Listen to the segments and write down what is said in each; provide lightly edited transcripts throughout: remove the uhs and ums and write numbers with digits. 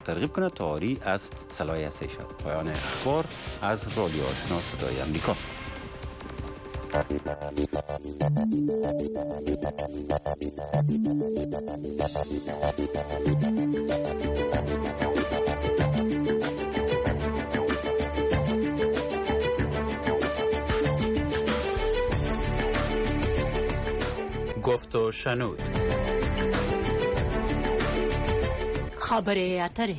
ترغیب کنه تا آری از صلاح هستی شد. پایان اخبار از رادیو آشنا صدای امریکا. گفت و شنود. خبره اتره.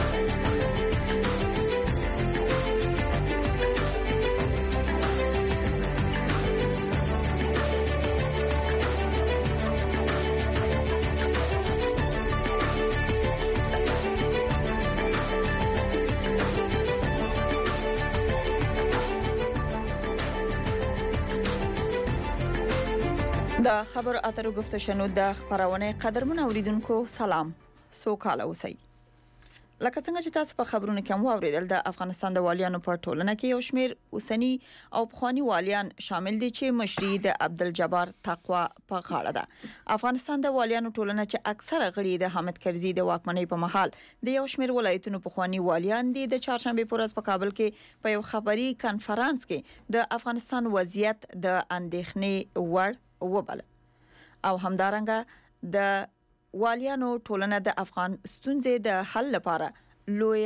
د خبر اترو گفت شنود د خبرونه قدرمن اوریدونکو سلام سوکاله اوسئ. لکه څنګه چې تاسو په خبرونو کې مو اوریدل د افغانستان د والیانو په ټولنه کې یو شمیر اوسنی او پخوانی والیان شامل دي چې مشري د عبدالجبار تقوا په غاړه ده. افغانستان د والیانو ټولنه چې اکثره غړي د حامد کرزي د واکمنۍ په مهال د یو شمیر ولایتونو پخوانی والیان دي د چهارشنبه پر ورځ په کابل کې په یو خبري کانفرنس کې د افغانستان وضعیت د اندېښنې وړ وبل او همدارنګه د والیانو ټولنه د افغان ستونزې د حل لپاره لوی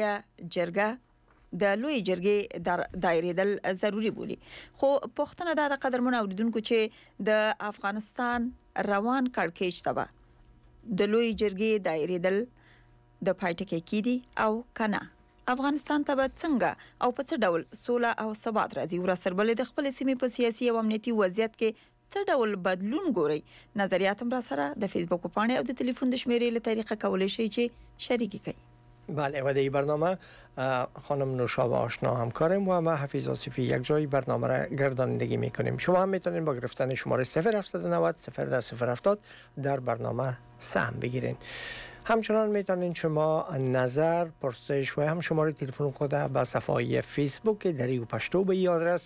جرګې دایریدل ضروری بولی. خو پښتنه د قدرمن اوریدونکو چې د افغانستان روان کړکېچ تبه د لوی جرګې دایریدل د پایټکې کیدی او کنه افغانستان ته څنګه او په څه ډول سوله او ثبات راځي ورسره د خپل سیمې په سیاسي او امنیتي وضعیت کې څه ډول بدلون ګوري. نظریات هم را سره د فیسبوک په پاڼه او د ټلیفون د شمیرې له طریقه کولای شي چې شریک کړئ. بله و در این برنامه خانم نوشابه آشنا همکارم و ما حفیظ آصفی یک جای برنامه را گردانندگی میکنیم. شما هم میتونید با گرفتن شماره 0790 070 در برنامه سهم بگیرین. همچنان میتونین شما نظر، پرسش و هم شماره تلفن خود به صفحه فیسبوک دری پشتو به آدرس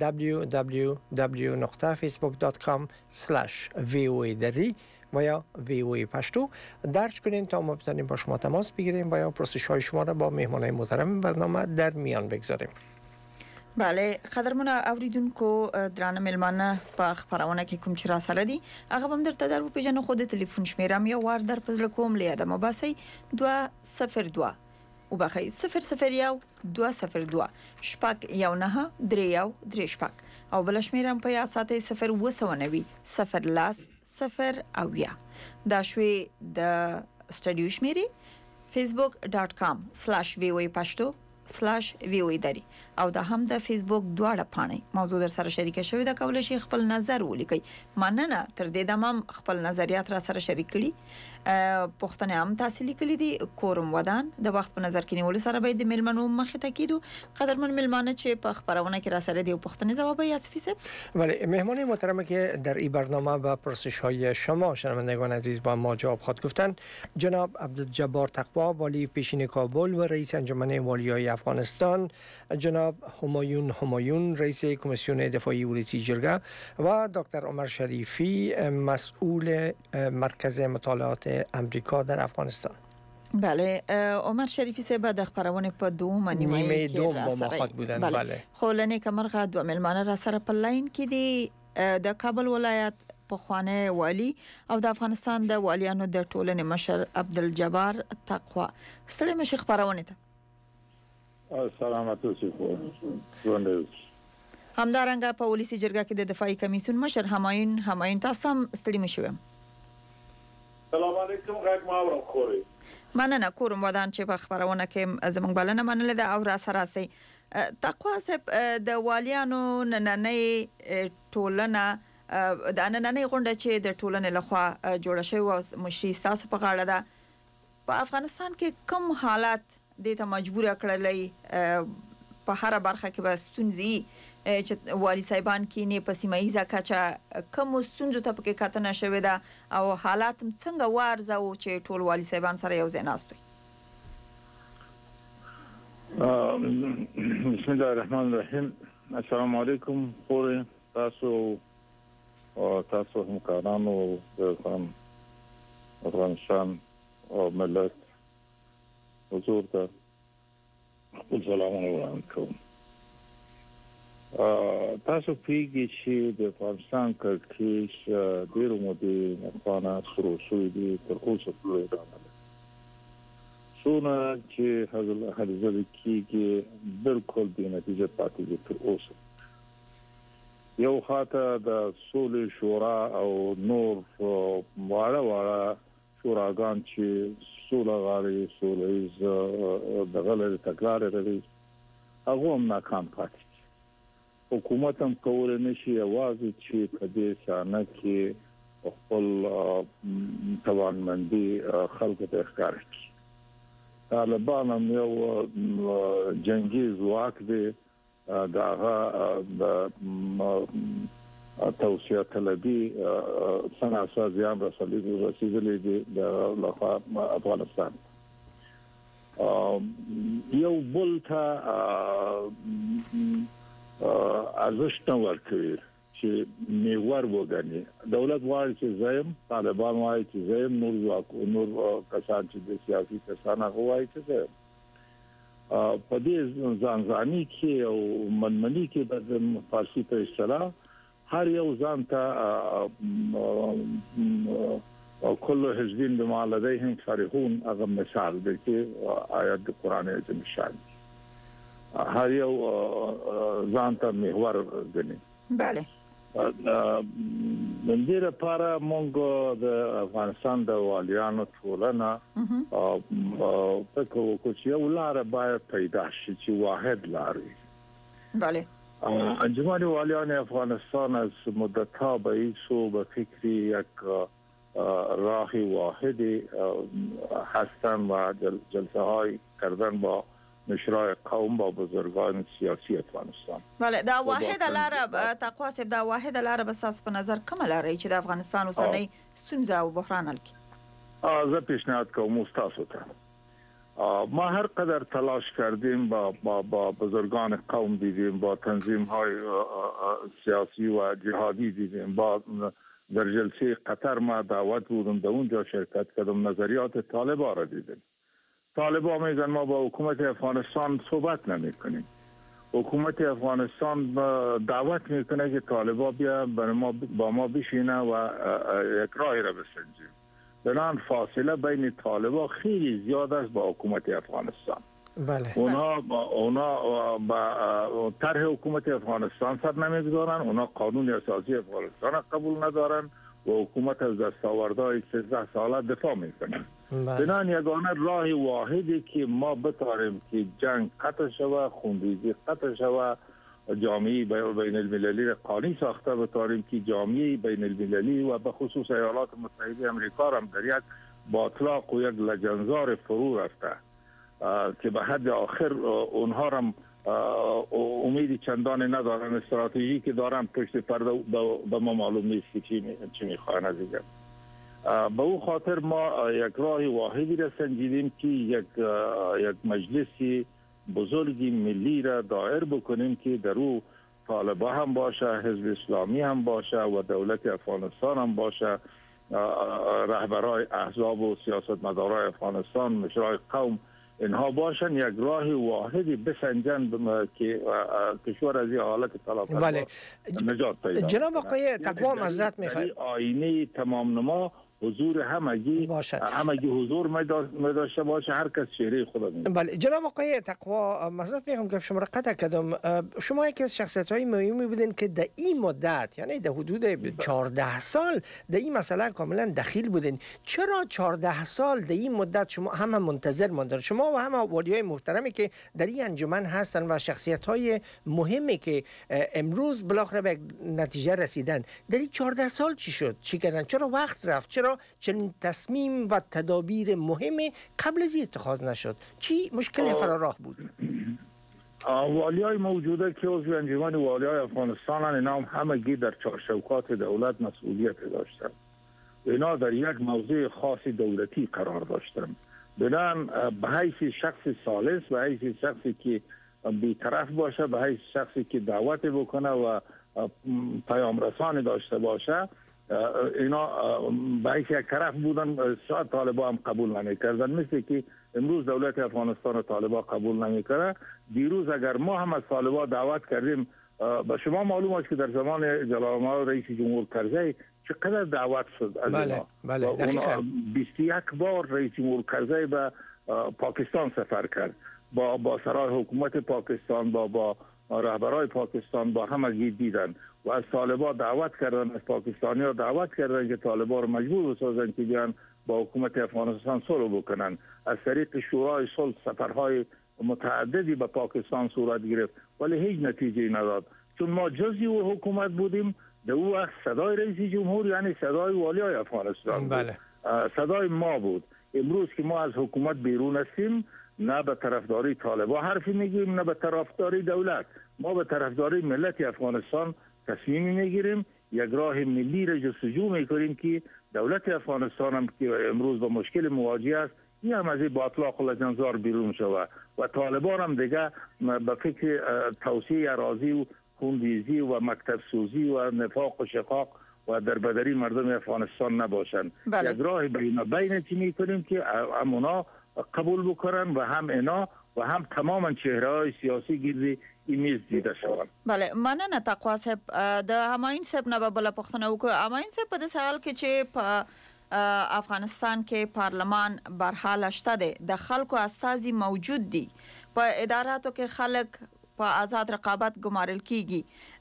www.facebook.com/voadari و یا VOA پشتو درج کنین تا ما بتونیم با شما تماس بگیریم و یا پرسش های شما را با مهمانای محترم برنامه در میان بگذاریم. بله قدرمن اوریدونکو درانه ملمانه په خبرونه کې کوم چې را سره دي هغه هم درته درو پیژنو. خود ټلیفون شمیرم یو وار در پزله کوم لیاده مباسي 202 او بخی 001 202 شپک یو نه درې یو درې شپک او بل شمیرم په یا ساته 0 0 او یا دا شوي د سټډیو شمیري facebook.com/voa pashto /voa dari او دا هم د فیسبوک دواړه پاڼې موضوع در سره شریک شوی دا کولای شي خپل نظر ولیکي. مننه تر دې دمم خپل نظریات را سره شریک کړي. پښتنه هم تحصیلي کړي دي کورم ودان د وخت په نظر کې نیول سره به د ملمنو مخه تکیدو. قدرمن ملمانه چې په خبرونه کې را سره دی پښتنه جواب یې اسفیسه. ولی مهمان محترم که در این برنامه با پرسش های شما شنوندگان عزیز با ما جواب خواهد گفتن جناب عبدالجبار تقوا والی پیشین کابل و رئیس انجمن والیای افغانستان، جناب همایون رئیس کمیسیون دفاعی ولسی جرگه و دکتر عمر شریفی مسئول مرکز مطالعات امریکا در افغانستان. بله عمر شریفی سه بعد خبرونه په دوم نیمه دوم با ما خط بودن. بله خولنه کمرغه دو ملمانه را سره په لاین کې دی د کابل ولایت په خوانه والی او د افغانستان د والیانو د ټولنې مشر عبدالجبار تقوا. ستړي مشه خبرونه ته سلامات اوسئ. همدارنګه په ولسی جرګه کې د دفاعي کمیسیون مشر همایون تاسو هم ستړي مشوم. سلام علیکم غږ ما اورم خوري. مننه کورم ودان چې په خبرونه کې زموږ بلنه منله د او را سره سي تقوا صاحب د والیانو نننۍ ټولنه د نننۍ غونډه چې د ټولنې لخوا جوړه شوې او مشري تاسو په غاړه ده په افغانستان کې کوم حالات د ته مجبور کړلې په هر برخه کې بستونزي چې والی صاحبان کې نه پسیمایزه کچا کوم ستونزو ته پکې کتنه شوې ده او حالات څنګه وارزه او چې ټول والی صاحبان سره یو ځای ناست وي. بسم الله الرحمن الرحیم. السلام علیکم خوري تاسو او تاسو همکارانو د افغانستان او ملت حضور ته خپل سلامونه وړاندې کوم. تاسو پیږي چې د افغانستان کړکېچ ډېرو مودې نه شروع شوی دی تر اوسه پورې روانه ده. څونه چې هلې ځلې کېږي بالکل بې نتیجه پاتې دي تر اوسه. یو خاطر د سولې شورا او نور واړه شوراګان چې سوله غواړي سولهییز دغه لري تکرار لري هغه هم ناکام پاتې. حکومت هم کولای نشي یوازې چې په دې سانه کې خپل توانمندي خلکو ته ښکاره کړي. طالبان هم یو جنگي ځواک دی دغه د توسعه طلبي څنګه اساسيان رسیدلې دي د افغانستان. یو بل ته ارزښت ورکوي چې میوار وګڼي. دولت وايي چې زایم، طالبان وايي چې زایم، نور کسان چې د سیاسي کسان هغه وايي چې زایم. په دې ځانځاني کې او منمني کې د فارسي په اصطلاح هر یو ځان ته كل حزب بما لديهم فرحون هغه مثال دی چې آیات د قران عظیم شان هر یو ځان ته محور غني. بله من دې لپاره موږ د افغانستان د والیانو ټولنه فکر وکړو چې یو لار باید پیدا شي چې واحد لاري. بله انجمن والیان افغانستان از مدت‌ها به این سو به فکر یک راه واحدی هستند و جلسه های کردن با مشرای قوم با بزرگان سیاسی افغانستان. بله دا واحد لاره تقوا صاحب دا واحد لاره به تاسو په نظر کومه لاره چې د افغانستان اوسنۍ ستونزه او بحران حل کړي؟ زه پیشنهاد کوم تاسو ته ما هر قدر تلاش کردیم با بزرگان قوم دیدیم، با تنظیم های سیاسی و جهادی دیدیم، با در جلسه قطر ما دعوت بودم در اونجا شرکت کردم، نظریات طالبان را دیدیم. طالبان میگن ما با حکومت افغانستان صحبت نمی کنیم. حکومت افغانستان دعوت میکنه که طالبان بیا با ما بشینه و یک راهی را بسنجیم. بنان فاصله بین طالبان خیلی زیاد است با حکومت افغانستان. بله. اونا با طرح حکومت افغانستان سر نمیگذارن، اونا قانون اساسی افغانستان قبول ندارن و حکومت از دستاوردهای 13 ساله دفاع میکنن. بنان یگانه راه واحدی که ما بتاریم که جنگ قطع شود، خونریزی قطع شود، جامعه بین المللی را قانی ساخته بتاریم که جامعه بین المللی و به خصوص ایالات متحده امریکا هم در یک باطلاق و یک لجنزار فرو رفته که به حد آخر اونها هم امیدی چندانی ندارن، استراتژی که دارن پشت پرده به ما معلوم نیست که چی میخواهن از دیگر. به او خاطر ما یک راه واحدی را سنجیدیم که یک مجلسی بزرگی ملی را دایر بکنیم که در او طالبان هم باشه، حزب اسلامی هم باشه و دولت افغانستان هم باشه، رهبرای احزاب و سیاستمدارای افغانستان، مشرای قوم، اینها باشن، یک راه واحدی بسنجن که کشور از این حالت طلاق نجات پیدا کنه. جناب آقای تقوا معذرت میخوایم آینه تمام نما حضور همگی حضور می داشته باشه، هر کس چهره خود می‌بینه. بله جناب آقای تقوا معذرت میخوام که شما را قطع کردم. شما یکی از شخصیت‌های مهمی بودین که در این مدت یعنی در حدود 14 سال در این مسئله کاملا دخیل بودین. چرا 14 سال در این مدت شما هم منتظر ماندن؟ شما و هم والیای محترمی که در این انجمن هستن و شخصیت‌های مهمی که امروز بالاخره به نتیجه رسیدن، در این 14 سال چی شد؟ چی کردن؟ چرا وقت رفت؟ چرا چنین تصمیم و تدابیر مهم قبل از اتخاذ نشد؟ چی مشکل فراراه بود؟ والیای موجوده که عضو انجمن والیای افغانستان اینا همگی در چارچوبات دولت مسئولیت داشتند. اینا در یک موضع خاص دولتی قرار داشتند. بنان به حیث شخص ثالث، به حیث شخصی که بی‌طرف باشه، به حیث شخصی که دعوت بکنه و پیام رسانی داشته باشه، اینا به حیث یک طرف بودن. شاید طالبان هم قبول نمی‌کردن، مثل که امروز دولت افغانستان طالبان قبول نمیکنه. دیروز اگر ما هم از طالبان دعوت کردیم، به شما معلوم است که در زمان جلال الله رئیس جمهور کرزی چقدر دعوت شد از بله دقیقاً 21 بار رئیس جمهور کرزی به پاکستان سفر کرد، با سرای حکومت پاکستان، با رهبرای پاکستان، با همگی دیدن و از طالبان دعوت کردن، از پاکستانی‌ها دعوت کردن که طالبان رو مجبور بسازن که بیان با حکومت افغانستان صلح بکنن. از طریق شورای صلح سفرهای متعددی به پاکستان صورت گرفت ولی هیچ نتیجه نداد، چون ما جزئی او حکومت بودیم. در او وقت صدای رئیس جمهور یعنی صدای والیای افغانستان بود. صدای ما بود. امروز که ما از حکومت بیرون هستیم، نه به طرفداری طالبان حرفی میگیم نه به طرفداری دولت. ما به طرفداری ملت افغانستان تصمیمی میگیریم، یک راه ملی را جستجو میکنیم که دولت افغانستان هم که امروز با مشکل مواجه است، این هم از با اطلاق لجنزار بیرون شود و طالبان هم دیگه به فکر توسعه اراضی و خونریزی و مکتب سوزی و نفاق و شقاق و دربدری مردم افغانستان نباشند. یک راه بین چی میکنیم که هم اونا قبول بکنن و هم اینا و هم تماما چهره‌های سیاسی گیرد این میز دیده شوند. بله، مننه تقوا صاحب. د هماین صاحب نه به بل پښتنه وکړه. هماین صاحب په دې حال کې چې په افغانستان کې پارلمان برحال شته دی، د خلکو استازي موجود دي، په اداراتو کې خلک په آزاد رقابت ګمارل کیږي،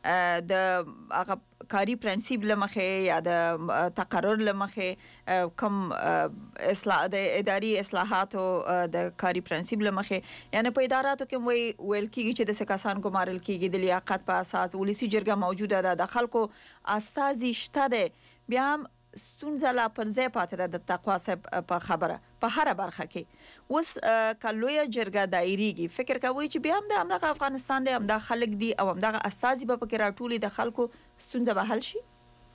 د هغه کاری پرنسيپ لمخه یا د تقرر لمخه کم اصلاح د اداري اصلاحات او د کاری پرنسيپ لمخه، یعنی په اداراتو کې ویل کیږي چې د سکاسان ګمارل کیږي د لیاقت په اساس ولسی جرګه موجوده ده، د خلکو استازي شته ده، بیا هم ستونزه لا پر ځای پاتې ده. د تقوا صاحب په خبره په هر برخه کې اوس کلویا جرګه دایریږي، فکر کوي چې بیا هم د همدغه افغانستان دی، همدغه خلک دي او همدغه استازي به پکې راټولي د خلکو ستونزه به حل شي.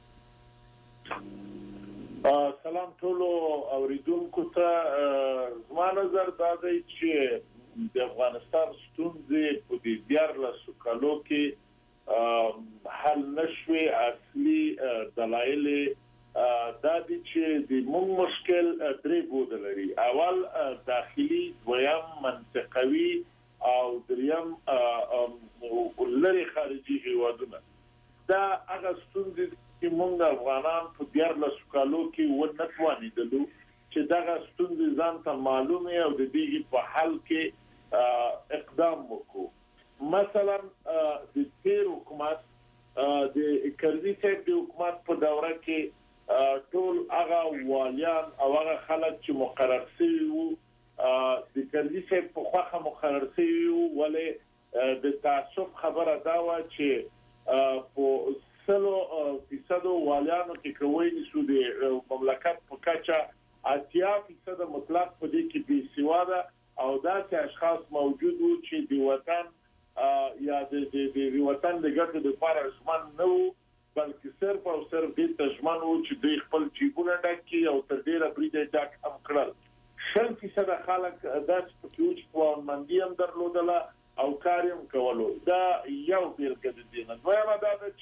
سلام ټولو اوریدونکو ته. زما نظر دا دی چې د افغانستان ستونزې په دې 14 کالو کې حل نشوي. اصلي دلایل دا دي چې د موږ مشکل درې بود لري. اول داخلي، دویم منطقوي او دریم لري خارجي هیوادونه. دا هغه ستونزې چې موږ افغانان په 14 کالو کې ونه توانیدلو چې دا ستونزې ځان ته معلومه او د دې په حل کې اقدام وکړو. مثلا د تیر حکومت د کرزي صاحب د حکومت په دوره کې ټول هغه والیان او هغه خلک چې مقرر شوي وو د کرزي صاحب په خواخه مقرر شوي وو، ولې د تعصب خبره دا و چې په 100% والیانو کې کوي نشو د مملکت په کچه 80% مطلق په دې کې بي سواده او داسې اشخاص موجود وو چې د وطن یا د وطن د ګټو لپاره رسمان نه وو، بلکې صرف او صرف د تجمن وو چې د خپل جیبونه ډکي او تر ډیره بریده ډک هم کړل. 100% خلک داسې په کې چې مندي هم درلودله او کار هم کولو. دا یو بیلګه د دې نه. دویمه دا ده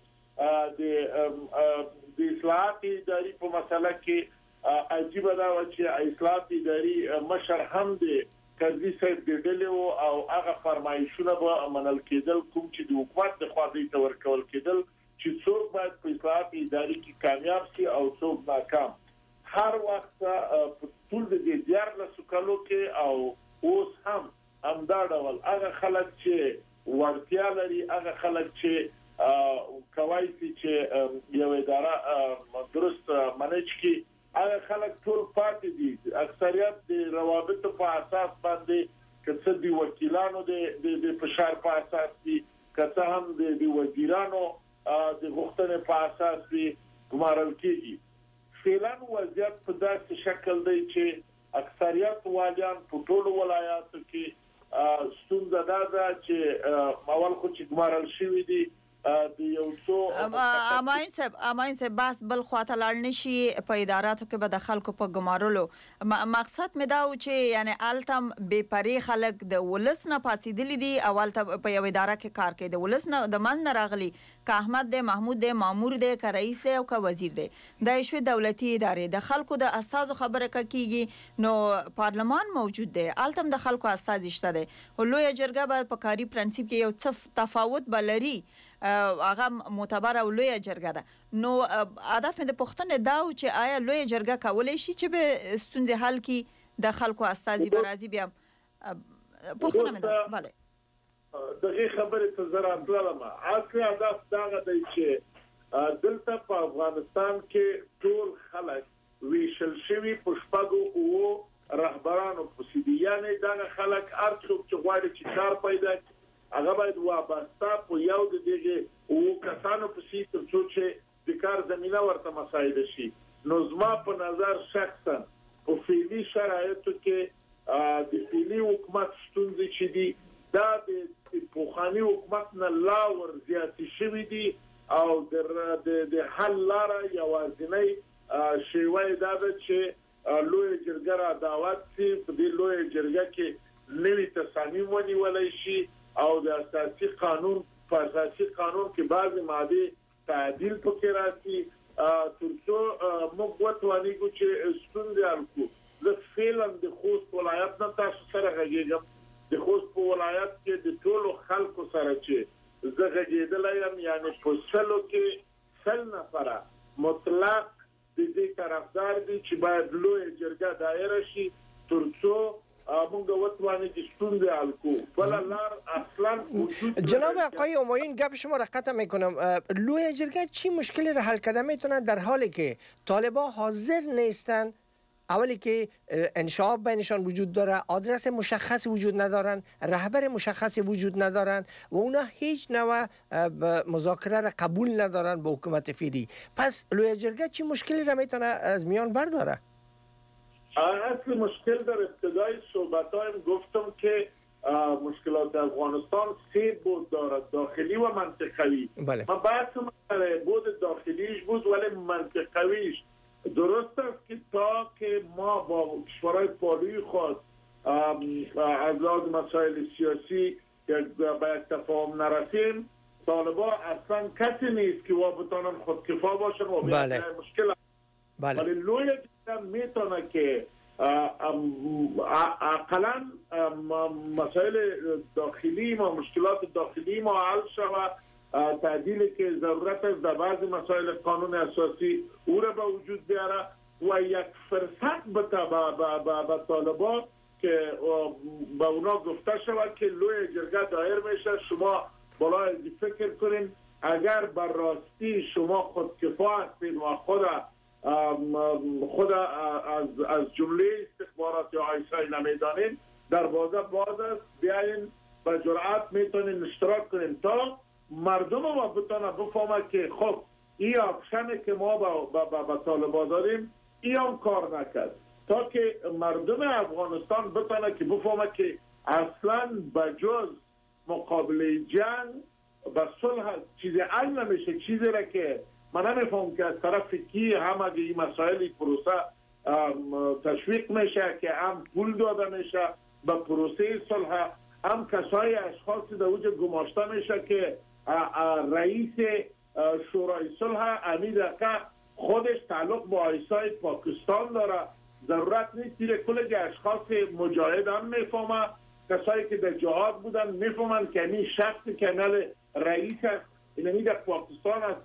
چې د اصلاحات اداري په مسله کې عجیب دا و چې اصلاحات اداري مشر هم د کرزي صاحب د ډلې او هغه فرمایشونه به منل کېدل کوم چې د حکومت د خوا دوی ته ورکول کېدل چې څوک باید په اصلاحات اداري کې کامیاب شي او څوک ناکام. هر وخت په ټول د 14 کالو کې او اوس هم همدا ډول هغه خلک چې ورتیا لري، هغه خلک چې کوي چې یو اداره درست منیج کړي، هغه خلک ټول پاتې دي. اکثریت د روابطو په اساس باندې کڅ دي وکیلانو د فشار په اساس دي، کڅ هم د وزیرانو د غوښتنې په اساس دي ګمارل کېږي. فعلا وضعیت په داسې شکل دی چې اکثریت والیان په ټولو ولایاتو کې ستونزه دا ده چې اول خو چې ګمارل شوي دي د یو څو اماین سه بس بل خواته لاړ نشي په اداراتو کې به د خلکو په ګمارلو مقصد مې دا و چې یعنی التم بے پری خلک د ولس نه پاسیدلی دي اول ته په یو اداره کې کار کوي د ولس نه د من راغلي که احمد د محمود د مامور د که رئیس او که وزیر دی د شوي دولتي ادارې د خلکو د استازو خبره کیږي نو پارلمان موجود دی التم د خلکو استازي شته دی لوی جرګه به په کاری پرنسپ کې یو څه تفاوت بلري هغه معتبر او لوی جرګه ده نو هدف د پښتنه دا او چې آیا لوی جرګه کولای شي چې به ستونزې حل کړي د خلکو استازي برازي بیا پښتنه مې ده bale دغه خبره ته زرا بلما اصلي هدف دا دی چې دلته په افغانستان کې ټول خلک ویشل شوی پښپاګو او رهبرانو پوسیدیانه دا خلک ارڅوک چې غواړي چې کار پیدا کړي هغه باید وابسته په یو د دغه او کسانو په سي تر څو چې د کار زمينه ورته مساعده شي نو زما په نظر شخصا په فعلی شرایطو کې د فعلی حکومت ستونزې چې دي دا د پوخانی حکومت نه لا ور زیات شوی دي او د حل لاره یوازینی شیوه دا ده چې لوی جرګه را دعوت شي په دې لوی جرګه کې نوي تصامیم ونیول شي او د اساسي قانون په اساسي قانون کې بعضی ماده تعدیل پکې راځي ترڅو موږ وتوانیږو چې ستونزې حل کړو زه فعلا د خوست ولایت نه تاسو سره غږیږم د خوست په ولایت کې د ټولو خلکو سره چې زه غږیدلی یم یعنی په سلو کې 100 نفره مطلق د دې طرفدار دي چې باید لوی جرګه دایره شي ترڅو مونږ وتوانه چې ستونزې حل کړو بل لار اصلا وجود جناب آقای همایون گپ شما را قطع میکنم لوی جرگه چی مشکلی را حل کرده میتونه در حالی که طالبان حاضر نیستن اولی که انشعاب بینشان وجود داره آدرس مشخص وجود ندارن رهبر مشخصی وجود ندارن و اونا هیچ نوع مذاکره را قبول ندارن با حکومت فعلی پس لوی جرگه چی مشکلی را میتونه از میان برداره اصل مشکل در ابتدای صحبتایم گفتم که مشکلات افغانستان 3 بود دارد داخلی و منطقوی بله. من بحثم بود داخلیش بود ولی منطقویش درست است که تا که ما با کشورهای پالوی خود از لحاظ مسائل سیاسی به یک تفاهم نرسیم طالبان اصلا کسی نیست که بتانن خودکفا باشن و بله. مشکل بله. ولی لوی میتونه که اقلا مسائل داخلی ما مشکلات داخلی ما حل شود تعدیلی که ضرورت است در بعضی مسائل قانون اساسی او را به وجود بیاره و یک فرصت به طالبان که به اونا گفته شود که لوی جرگه دایر میشه شما بالا فکر کنین اگر بر راستی شما خودکفا هستید و خود از جمله استخبارات یا آیسای نمیدانین دروازه باز است بیاین با جرأت میتونین اشتراک کنین تا مردم ما بتونه بفهمه که خب این آپشنی که ما با طالبان داریم این هم کار نکرد تا که مردم افغانستان بتونه که بفهمه که اصلا بجز مقابله جنگ با صلح چیزی حل نمیشه چیزی را که من نمیفهم که از طرف کی هم اگه این مسائل پروسه تشویق میشه که هم پول داده میشه به پروسه صلح هم کسای اشخاصی در وجه گماشته میشه که رئیس شورای صلح امیدقه خودش تعلق با آیسای پاکستان داره ضرورت نیست کل اشخاص مجاهد هم میفهمه کسایی که در جهاد بودن میفهمن که این شخص کنال رئیس است اینمی در پاکستان از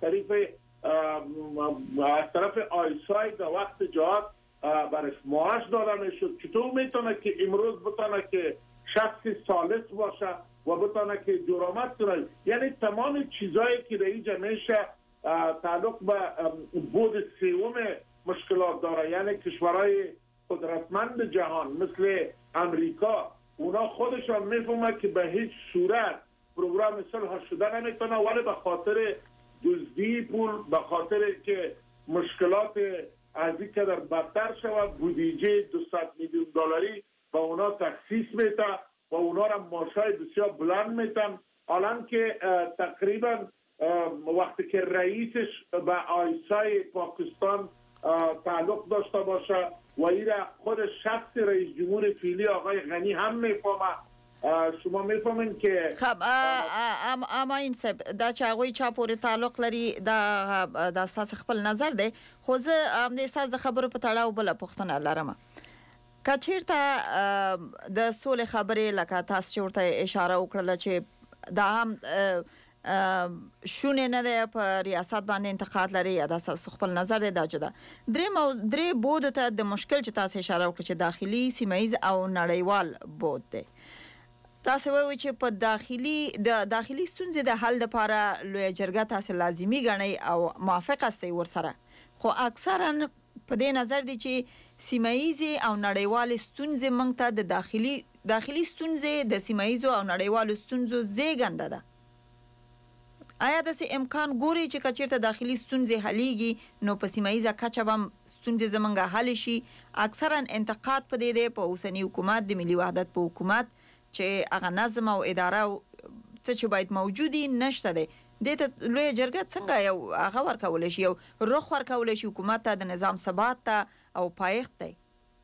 طرف آیسای در وقت جهاد برش معاش داده میشد چطور میتونه که امروز بتونه که شخص ثالث باشه و بتونه که درآمد کنه یعنی تمام چیزایی که در اینجا میشه تعلق به بود سوم مشکلات داره یعنی کشورهای قدرتمند جهان مثل امریکا اونا خودشان میفهمه که به هیچ صورت پروگرام صلح شده نمیتونه ولی به خاطر دزدی پول به خاطر که مشکلات از این قدر بدتر شود بودجه 200 میلیون دلاری با اونا تخصیص میده و اونا را معاشای بسیار بلند میتن الان که تقریبا وقتی که رئیسش به آیسای پاکستان تعلق داشته باشه و این خود شخص رئیس جمهور فعلی آقای غنی هم میفهمه. شما میفهمین که خب اما این سب دا چې هغوی چا پورې تعلق لري دا ستاسو خپل نظر دی، خو زه د ستاسو د خبرو په تړاو بله پوښتنه لرم. که چیرته د سولې خبرې لکه تاسو چې ورته اشاره وکړله چې دا هم شونه نه ده په ریاست باندې انتقاد لري یا د ستاسو خپل نظر دی، دا جدا درې بود ته د مشکل چې تاسو اشاره وکړه چې داخلي سیمه ییز او نړیوال بود دی. تاسو وایئ چې په داخلي ستونزې د حل لپاره لویه جرګه تاسو لازمي ګڼئ او موافق استئ ورسره، خو اکثرا په دې نظر دی چې سیمه ییزې او نړیوالې ستونزې موږ ته د داخلي ستونزې د سیمه ییزو او نړیوالو ستونزو زیږنده ده. آیا داسې امکان ګوري چې که چېرته داخلي ستونزې حلیږي نو په سیمه ییزه کچه به هم ستونزې زموږ حل شي؟ اکثرا انتقاد په دې دی په اوسني حکومت د ملي وحدت په حکومت چې هغه نظم او اداره څه چې باید موجودي نشته دی. دې ته لویه جرګه څنګه یو هغه ورکولی شي، یو رخ ورکولی شي حکومت ته د نظام ثبات ته او پایښت دی؟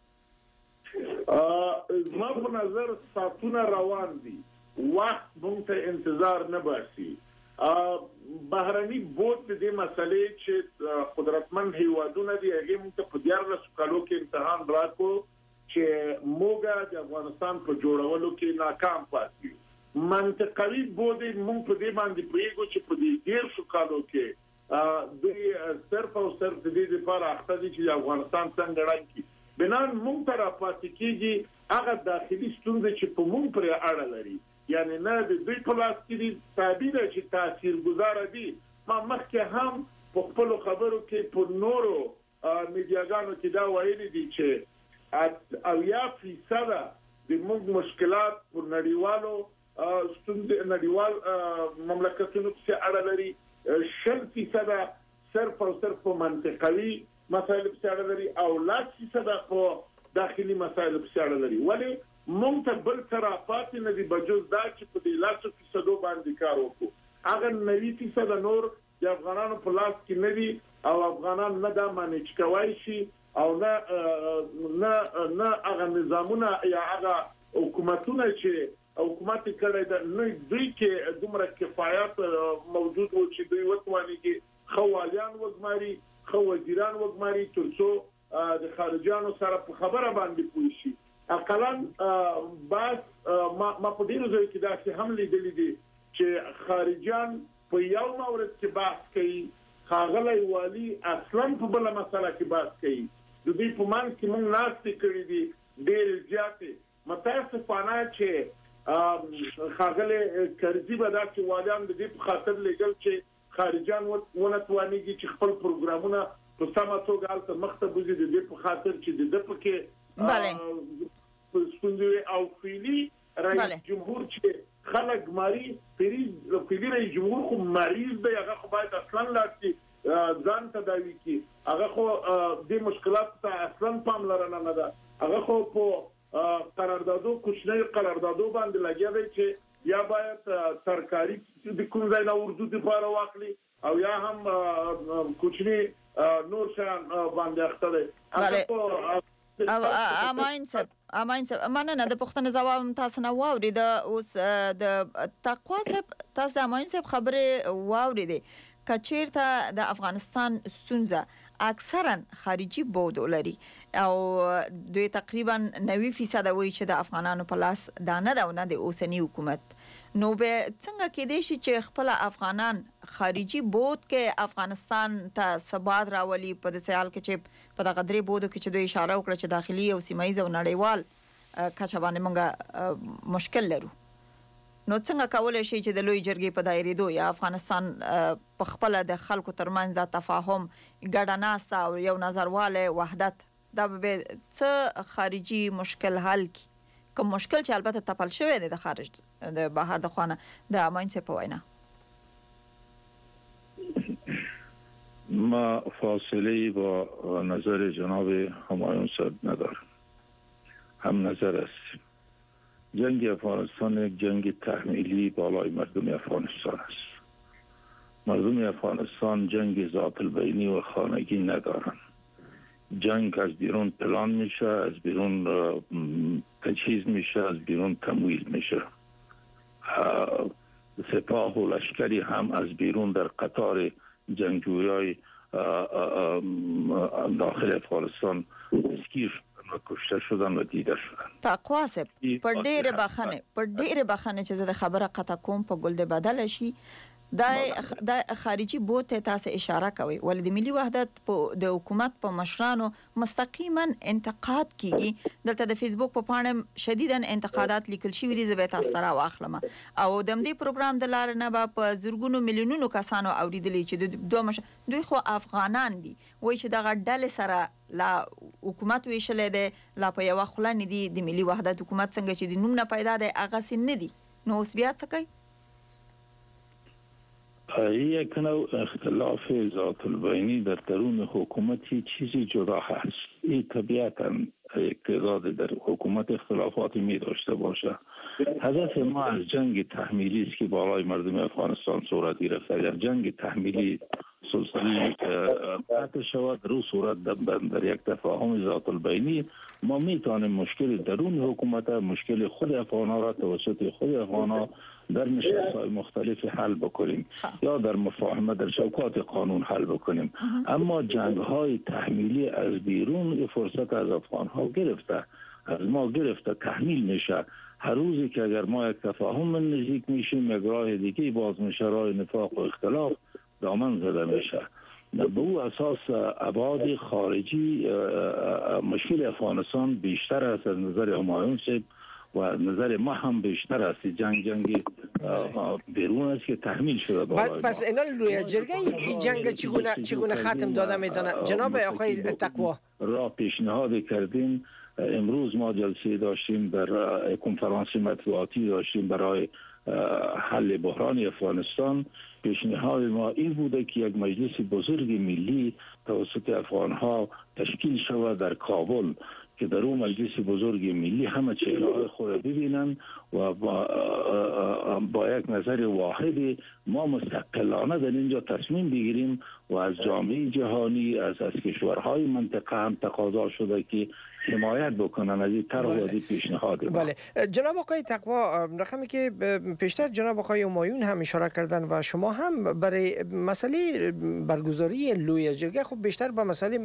زما په نظر ساعتونه روان دي، وخت موږ ته انتظار نه باسي. بهرني بود د دې مسلې چې قدرتمند هیوادونه دي هغې موږ ته په 14 کالو کې امتحان راکړو چې موږ د افغانستان په جوړولو کې ناکام پاتې یو. منطقوي بود موږ په دې باندې پوهېږو چې په دې 13 کالو کې دوی صرف او صرف د دې لپاره اخته دي چې افغانستان څنګه ړنګ کړي. بنان موږ ته راپاتې کېږي هغه داخلي ستونزې چې په موږ پرې اړه لري، یعنی نه د دوی په لاس کې دي ثابت ده چې تاثیرګذاره دي. ما مخکې هم په خپلو خبرو کې په نورو میډیاګانو کې دا ویلي دي چې 80% د موږ مشکلات په نړیوالو ستونزې نړیوال مملکتونو کې اړه لري، 60% صرف او صرف په منطقوي مسایلو کې اړه لري او 10% په داخلي مسایلو کې اړه لري. ولی موږ ته بل څه راپاتې نه دي بجز دا چې په دې 10% باندې کار وکړو. هغه 90% نور د افغانانو په لاس کې نه دي او افغانان نه دا مانیج کولی شي او نه هغه نظامونه یا هغه حکومتونه چې حکومت کړی دا نه دوی کې دومره کفایت موجود و چې دوی وتوانیږي خو والیان وګماري، خو وزیران وګماري ترڅو د خارجيانو سره په خبره باندې پوه شي. اقلا بس ما په ډیرو ځایو کې داسې هم لیدلي دي چې خارجيان په یو مورد کې بحث کوي، ښاغلی والي اصلا په بله مسله کې بحث کوي. د دوی په منځ کې موږ ناستې کړي دي ډېرې زیاتې. متاسفانه چې ښاغلی کرزي به داسې والیان د دې په خاطر لېږل چې خارجيان ونه توانېږي چې خپل پروګرامونه په سمه توګه هلته مخته بوځي، د دې په خاطر چې د ده پکې ستونزې او فعلي رئیس جمهور چې خلک ماري فعلي رئیس جمهور خو مریض دی، هغه خو باید اصلا لاړ ځان تداوي کړي. هغه خو د مشکلات ته اصلا پاملرنه نه ده، هغه خو په قراردادو کوچنیو قراردادو باندې لګیا دی چې یا باید سرکاري د کوم ځای نه اردو دپاره واخلي او یا هم کوچني نور شیان باندې اخته دی. اماین صاحب مننه د پوښتنې ځواب تاسو نه واورید. اوس د تقوا صاحب تاسو د اماین صاحب خبرې واوریدې که چیرته د افغانستان ستونزه اکثرا خارجي بود لري او دوی تقریبا 90% وایي چې د افغانانو په لاس دا نه ده او نه د اوسني حکومت، نو به څنګه کېدای شي چې خپل افغانان خارجي بود کې افغانستان ته ثبات راولي په داسې حال کې چې په دغه درې بودو کې چې دوی اشاره وکړه چې داخلي او سیمه ییز او نړیوال کچه باندې موږ مشکل لرو، نو څنګه کولی شي چې د لوی جرګې په دایرېدو یا افغانستان په خپله د خلکو ترمنځ د تفاهم ګډه ناسته او یو نظروالی وحدت دا به څه خارجي مشکل حل کړي؟ کوم مشکل چې البته تپل شوی دی د خارج د بهر د خانه د اماین صاحب په وینا. ما فاصله با نظر جناب همایون صاحب ندارم، هم نظر است. جنگ افغانستان یک جنگ تحمیلی بالای مردم افغانستان است. مردم افغانستان جنگ ذات البینی و خانگی ندارن. جنگ از بیرون پلان میشه، از بیرون تجهیز میشه، از بیرون تمویل میشه. سپاه و لشکری هم از بیرون در قطار جنگجویای داخل افغانستان اسکیر و کشته شدن و دیده شدن. تقوا صاحب پر ډېر بخنه چې زه د خبره قطع کوم په ګل د بدل شي دا خارجي بوت تاسو اشاره کوي ولې د ملي وحدت په د حکومت په مشرانو مستقیما انتقاد کیږي. دلته د فیسبوک په پاڼه شدیداً انتقادات لیکل شوي دي، زه به تاسو سره واخلم او د دې پروګرام د لارې نه به په زرګونو میلیونونو کسانو اوریدلی چې دوی خو افغانان دي، وایي چې دغه ډلې سره لا حکومت ویشلې ده، لا په یو خله نه دي د ملي وحدت حکومت څنګه چې د نوم نه پیدا دی هغه سین نه دي. نو اوس بیا څه کوي؟ یک نوع اختلاف ذات البینی در درون حکومتی چیزی جدا هست. این طبیعتا اقتضاد در حکومت اختلافاتی می داشته باشه. هدف ما از جنگ تحمیلی است که بالای مردم افغانستان صورت گرفته. اگر جنگ تحمیلی سلسله قطع شود در اون صورت در یک تفاهم ذات البینی ما میتونیم مشکل درون حکومت، مشکل خود افغان‌ها را توسط خود افغان‌ها در نشست‌های مختلف حل بکنیم یا در مفاهمه در چوکات قانون حل بکنیم. اما جنگ‌های تحمیلی از بیرون فرصت از افغان‌ها گرفته، از ما گرفته، تحمیل میشه. هر روزی که اگر ما یک تفاهم نزدیک میشیم یک راه دیگه باز میشه، راه نفاق و اختلاف دامن زده میشه. به او اساس ابعاد خارجی مشکل افغانستان بیشتر است از نظر همایون صاحب و نظر ما هم بیشتر است. جنگ بیرون است که تحمیل شده. پس اینا لوی جرگه این جنگ چگونه ختم داده میتونه؟ جناب آقای تقوا را پیشنهاد کردیم. امروز ما جلسه داشتیم، در کنفرانس مطبوعاتی داشتیم برای حل بحران افغانستان. پیشنهاد ما این بوده که یک مجلس بزرگ ملی توسط افغان‌ها تشکیل شود در کابل که در اون مجلس بزرگ ملی همه چهره‌های خود ببینن و با یک نظر واحد ما مستقلانه در اینجا تصمیم بگیریم و از جامعه جهانی از کشورهای منطقه هم تقاضا شده که حمایت بکنن از این طرح و از این پیشنهاد. بله جناب آقای تقوا، رقمی که پیشتر جناب آقای همایون هم اشاره کردن و شما هم برای مسئله برگزاری لوی جرگه خب بیشتر به مسئله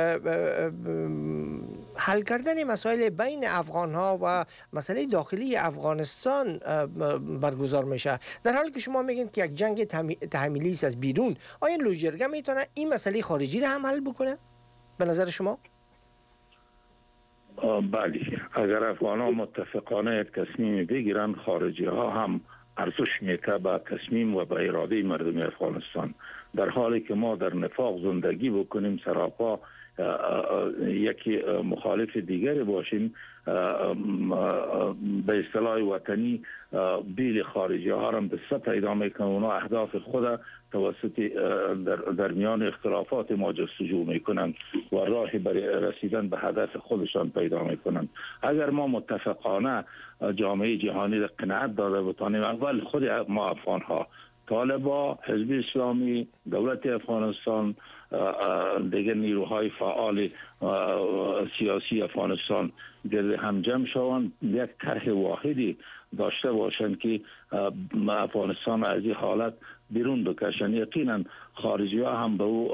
حل کردن مسائل بین افغان ها و مسئله داخلی افغانستان برگزار میشه، در حالی که شما میگین که یک جنگ تحمیلی است از بیرون. آیا لوی جرگه میتونه این مسئله خارجی رو هم حل بکنه به نظر شما؟ بله، اگر افغان‌ها متفقانه یک تصمیم بگیرن خارجی ها هم ارزش میده به تصمیم و به اراده مردم افغانستان. در حالی که ما در نفاق زندگی بکنیم، سراپا یکی مخالف دیگری باشیم، به اصطلاح وطنی بیل خارجی ها هم دسته پیدا میکنن. اونا اهداف خود توسط در میان اختلافات ما جستجو میکنن و راه برای رسیدن به هدف خودشان پیدا میکنن. اگر ما متفقانه جامعه جهانی را قناعت داده بتانیم، اول خود ما افغان ها، طالبان، حزب اسلامی، دولت افغانستان، دیگر نیروهای فعال سیاسی افغانستان گرد هم جمع شوند، یک طرح واحدی داشته باشند که افغانستان از این حالت بیرون بکشن. یقینا خارجی ها هم به او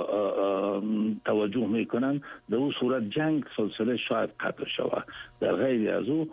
توجه میکنن. در او صورت جنگ سلسله شاید قطع شود. در غیر از او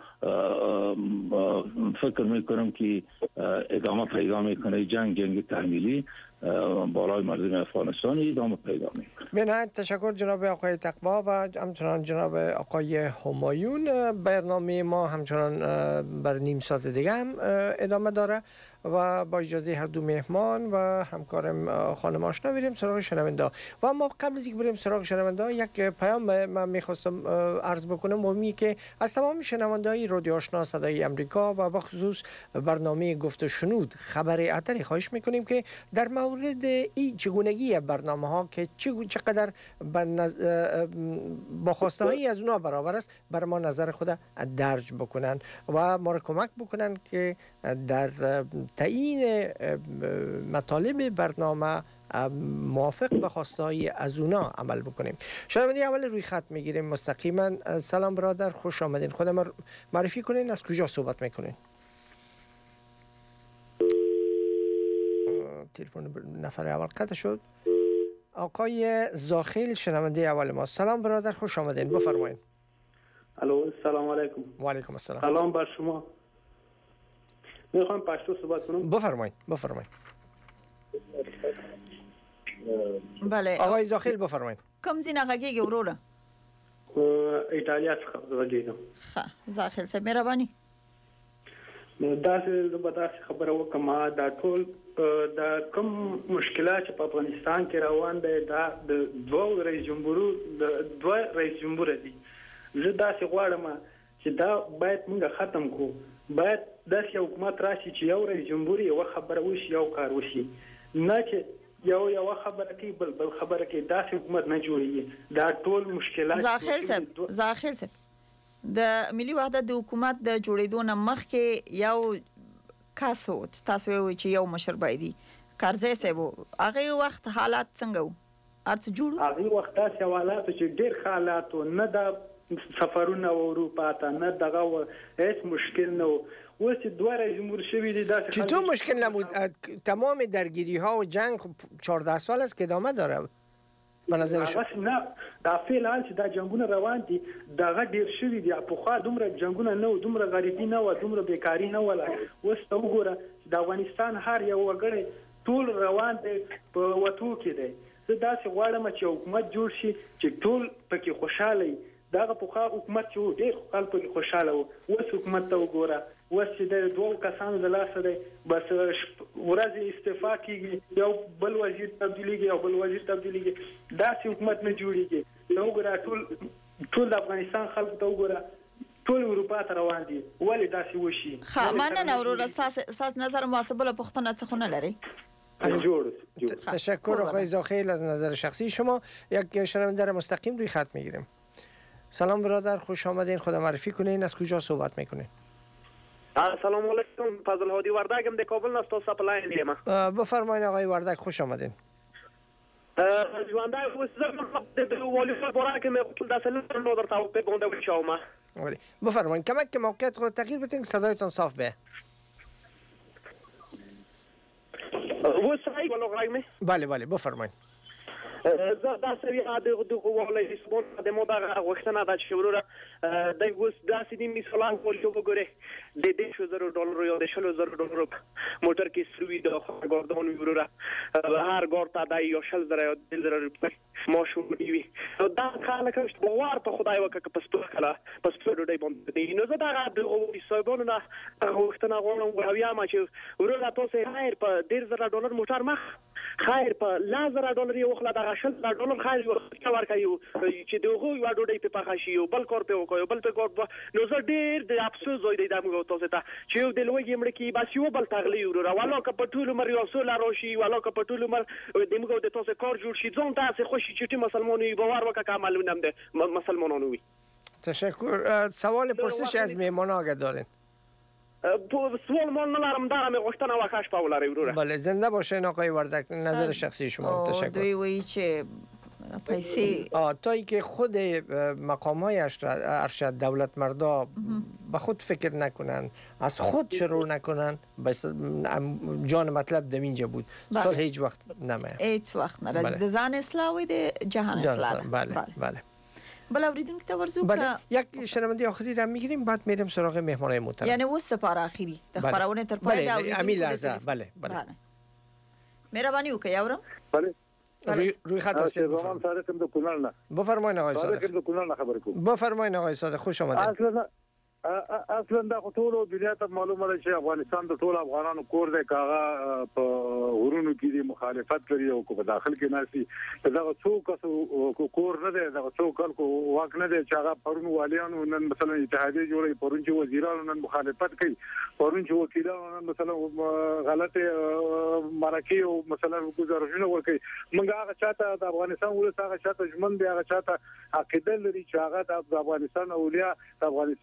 فکر میکنم که ادامه پیدا میکنه جنگ تحمیلی بالای مردم افغانستان ادامه پیدا میکنه. بنهایت تشکر جناب آقای تقوا و همچنان جناب آقای همایون. برنامه ما همچنان بر نیم ساعت دیگه هم ادامه داره و با اجازه هر دو مهمان و همکارم خانم آشنا بریم سراغ شنونده. و اما قبل از اینکه بریم سراغ شنونده یک پیام من میخواستم عرض بکنم و می که از تمام شنونده‌های رادیو آشنا صدای امریکا و بخصوص برنامه گفت و شنود خبر اتری خواهش میکنیم که در مورد این چگونگی برنامه ها که چقدر با خواسته هایی از اونا برابر است بر ما نظر خود درج بکنن و ما را کمک بکنن که در تعیین مطالب برنامه موافق به خواستهای از اونا عمل بکنیم. شنونده اول روی خط میگیریم مستقیما. سلام برادر، خوش آمدین. خودم معرفی کنین، از کجا صحبت میکنین؟ تلفن نفر اول قطع شد. آقای زاخیل شنونده اول ما. سلام برادر، خوش آمدین، بفرمایید. الو، سلام علیکم. و علیکم السلام. سلام بر شما. میخوام پشتو صحبت کنم. بفرمایید. بله آقای زاخیل بفرمایید. کوم زینه غږیږي وروره؟ ایتالیا څخه غږیږم. ښه زاخیل صاحب مهرباني. داسې خبره وکم دا ټول دا کوم مشکلات چې په افغانستان کې روان دي دا د دوه رئیس جمهور دي. زه داسې غواړم چې دا باید موږ ختم کو. باید داسې حکومت راشي چې یو رئیس جمهور یو خبره وشي یو کار وشي، نه چې یو خبره کوي بل خبره کوي. داسې حکومت نه جوړیږي. دا ټول مشکلات زاخیل صاحب د ملي وحدت د حکومت د جوړېدو نه مخکې یو کاسو تاسو وایي چې یو مشر بایدي کارزی صاحب، هغه وخت حالات څنګه وو؟ ارڅ جوړ هغه وخت تاسو حالات چې ډېر حالات نه د سفرونه اروپا ته نه دغه هیڅ مشکل نه و. واسه دواره جمهور شوی دی داسې چطور مشکل نبود؟ تمام درگیری ها و جنگ 14 سال است که ادامه داره به نظر شما؟ نه دا فعلا چې دا جنگونه روان دي دغه ډیر شوی دی. په خوا دومره جنگونه نه و، دومره غریبی نه و، دومره بیکاری نه ولا. اوس ته وګوره د افغانستان هر یو وګړی ټول روان دی په وټو کې دی. زه داسې غواړم چې حکومت جوړ شي چې ټول پکې خوشاله وي. دغه په خوا حکومت چې ډیر خلک پکې خوشاله وو. اوس حکومت ته وګوره، اوس چې د دوه کسانو د لاسه دی بس ورځ استعفا کیږي، یو بل وزیر تبدیلیږي او بل وزیر تبدیلیږي. داسې حکومت نه جوړیږي. وګوره ټول د افغانستان خلک ته وګوره ټول اروپا ته روان دي. ولې داسې وشي؟ مننه وروره، تاسو نظر محاسبه پوښتنه څه نه لري؟ تشکر آقای زاخیل از نظر شخصی شما. یک شنونده مستقیم روی خط میگیریم. سلام برادر، خوش آمدین. خود معرفی کنین، از کجا صحبت میکنین؟ سلام علیکم، فضل هادی وردگم د کابل نه تاسو په لاین یم. بفرمایید آقای وردگ، خوش آمدین. ژوندای اوسم د والی بارا کې مې خپل داسې نو درته په ګونده وشوم. ولی بفرمایید کمک که موقعیت خود تغییر بدین صدایتان صاف به. وسای ولو غایمه. بله بفرمایید. دا سوي د غوړلې سپون د مودا غوښتنه دا چې وروره د اوس داسې د مثالان کول چې وګوره د $100,000 یا $100,000 موټر کې سوي د ګوردون وروره هر ګورتا د یو $10,000 یا $10,000 ماشوم نیوي. دا خلک چې باور په خدای وکړه په سپور کړه په سپور ډوډۍ باندې دی. نو زه دا د صاحبونو نه غوښتنه غواړم غوړیا ما چې وروره تاسو خیر په $10,000 موټر مخ خیر په $10,000 یو خلا د $10,000 خیر ورکړي چې دغه یو ډوډۍ په پخا شي او بل کور په وکړي بل په کور. نو زه ډیر د افسوس زوی دی د موږ تاسو ته چې یو د لوی مړ کې بس یو بل تغلی وروره والو که په ټول مر یو سول راشي والو که په ټول مر د موږ د تاسو کار جوړ شي ځون تاسو خوشي چې مسلمانوي باور وکړه عملونه ده مسلمانانو وي. تشکر. سوال پرسش از مهمان آگه دارین؟ سوال ما ندارم دارم غوښتنه وکاش پاولاری وروره. بله زنده باشین آقای وردگ، نظر شخصی شما. تشکر. دوی وی چې پیسې تایی که خود مقام‌های ارشد دولت مردا به خود فکر نکنن، از خود شروع نکنن، بس جان مطلب دمینجا بود. سال هیچ وقت نمیاد. هیچ وقت نه. د ځان اصلاح وي د جهان اصلاح. بله. بل اوریدونکو ته ورزو که یک شنونده آخری را میگیریم بعد میریم سراغ مهمانای محترم. یعنی وسته پار آخری د خبرونه تر پای دا اوریدونکو امیل لحظه. بله مهرباني وکړئ یورم. بله روی خط هستید. بفرمایید آقای صادق. بفرمایید آقای صادق، خوش آمدید. اصلا دا ټول دنیا ته معلومه ده چې افغانستان د ټول افغانانو کور دی. کاغه په ورونو کې دی مخالفت کوي او په داخل کې ناسي. دا څوک کور نه دی، دا څوک کو واک نه دی چې هغه پرونو والیانو نن مثلا اتحادیه جوړي، پرون چې وزیرانو نن مخالفت کوي، پرون چې وکیلانو نن مثلا غلطه مرکه او مثلا گزارشونه ورکوي. موږ هغه چاته د افغانستان ولس هغه چاته ژوند دی، هغه چاته عقیده لري چې هغه د افغانستان اولیا د افغانستان ملي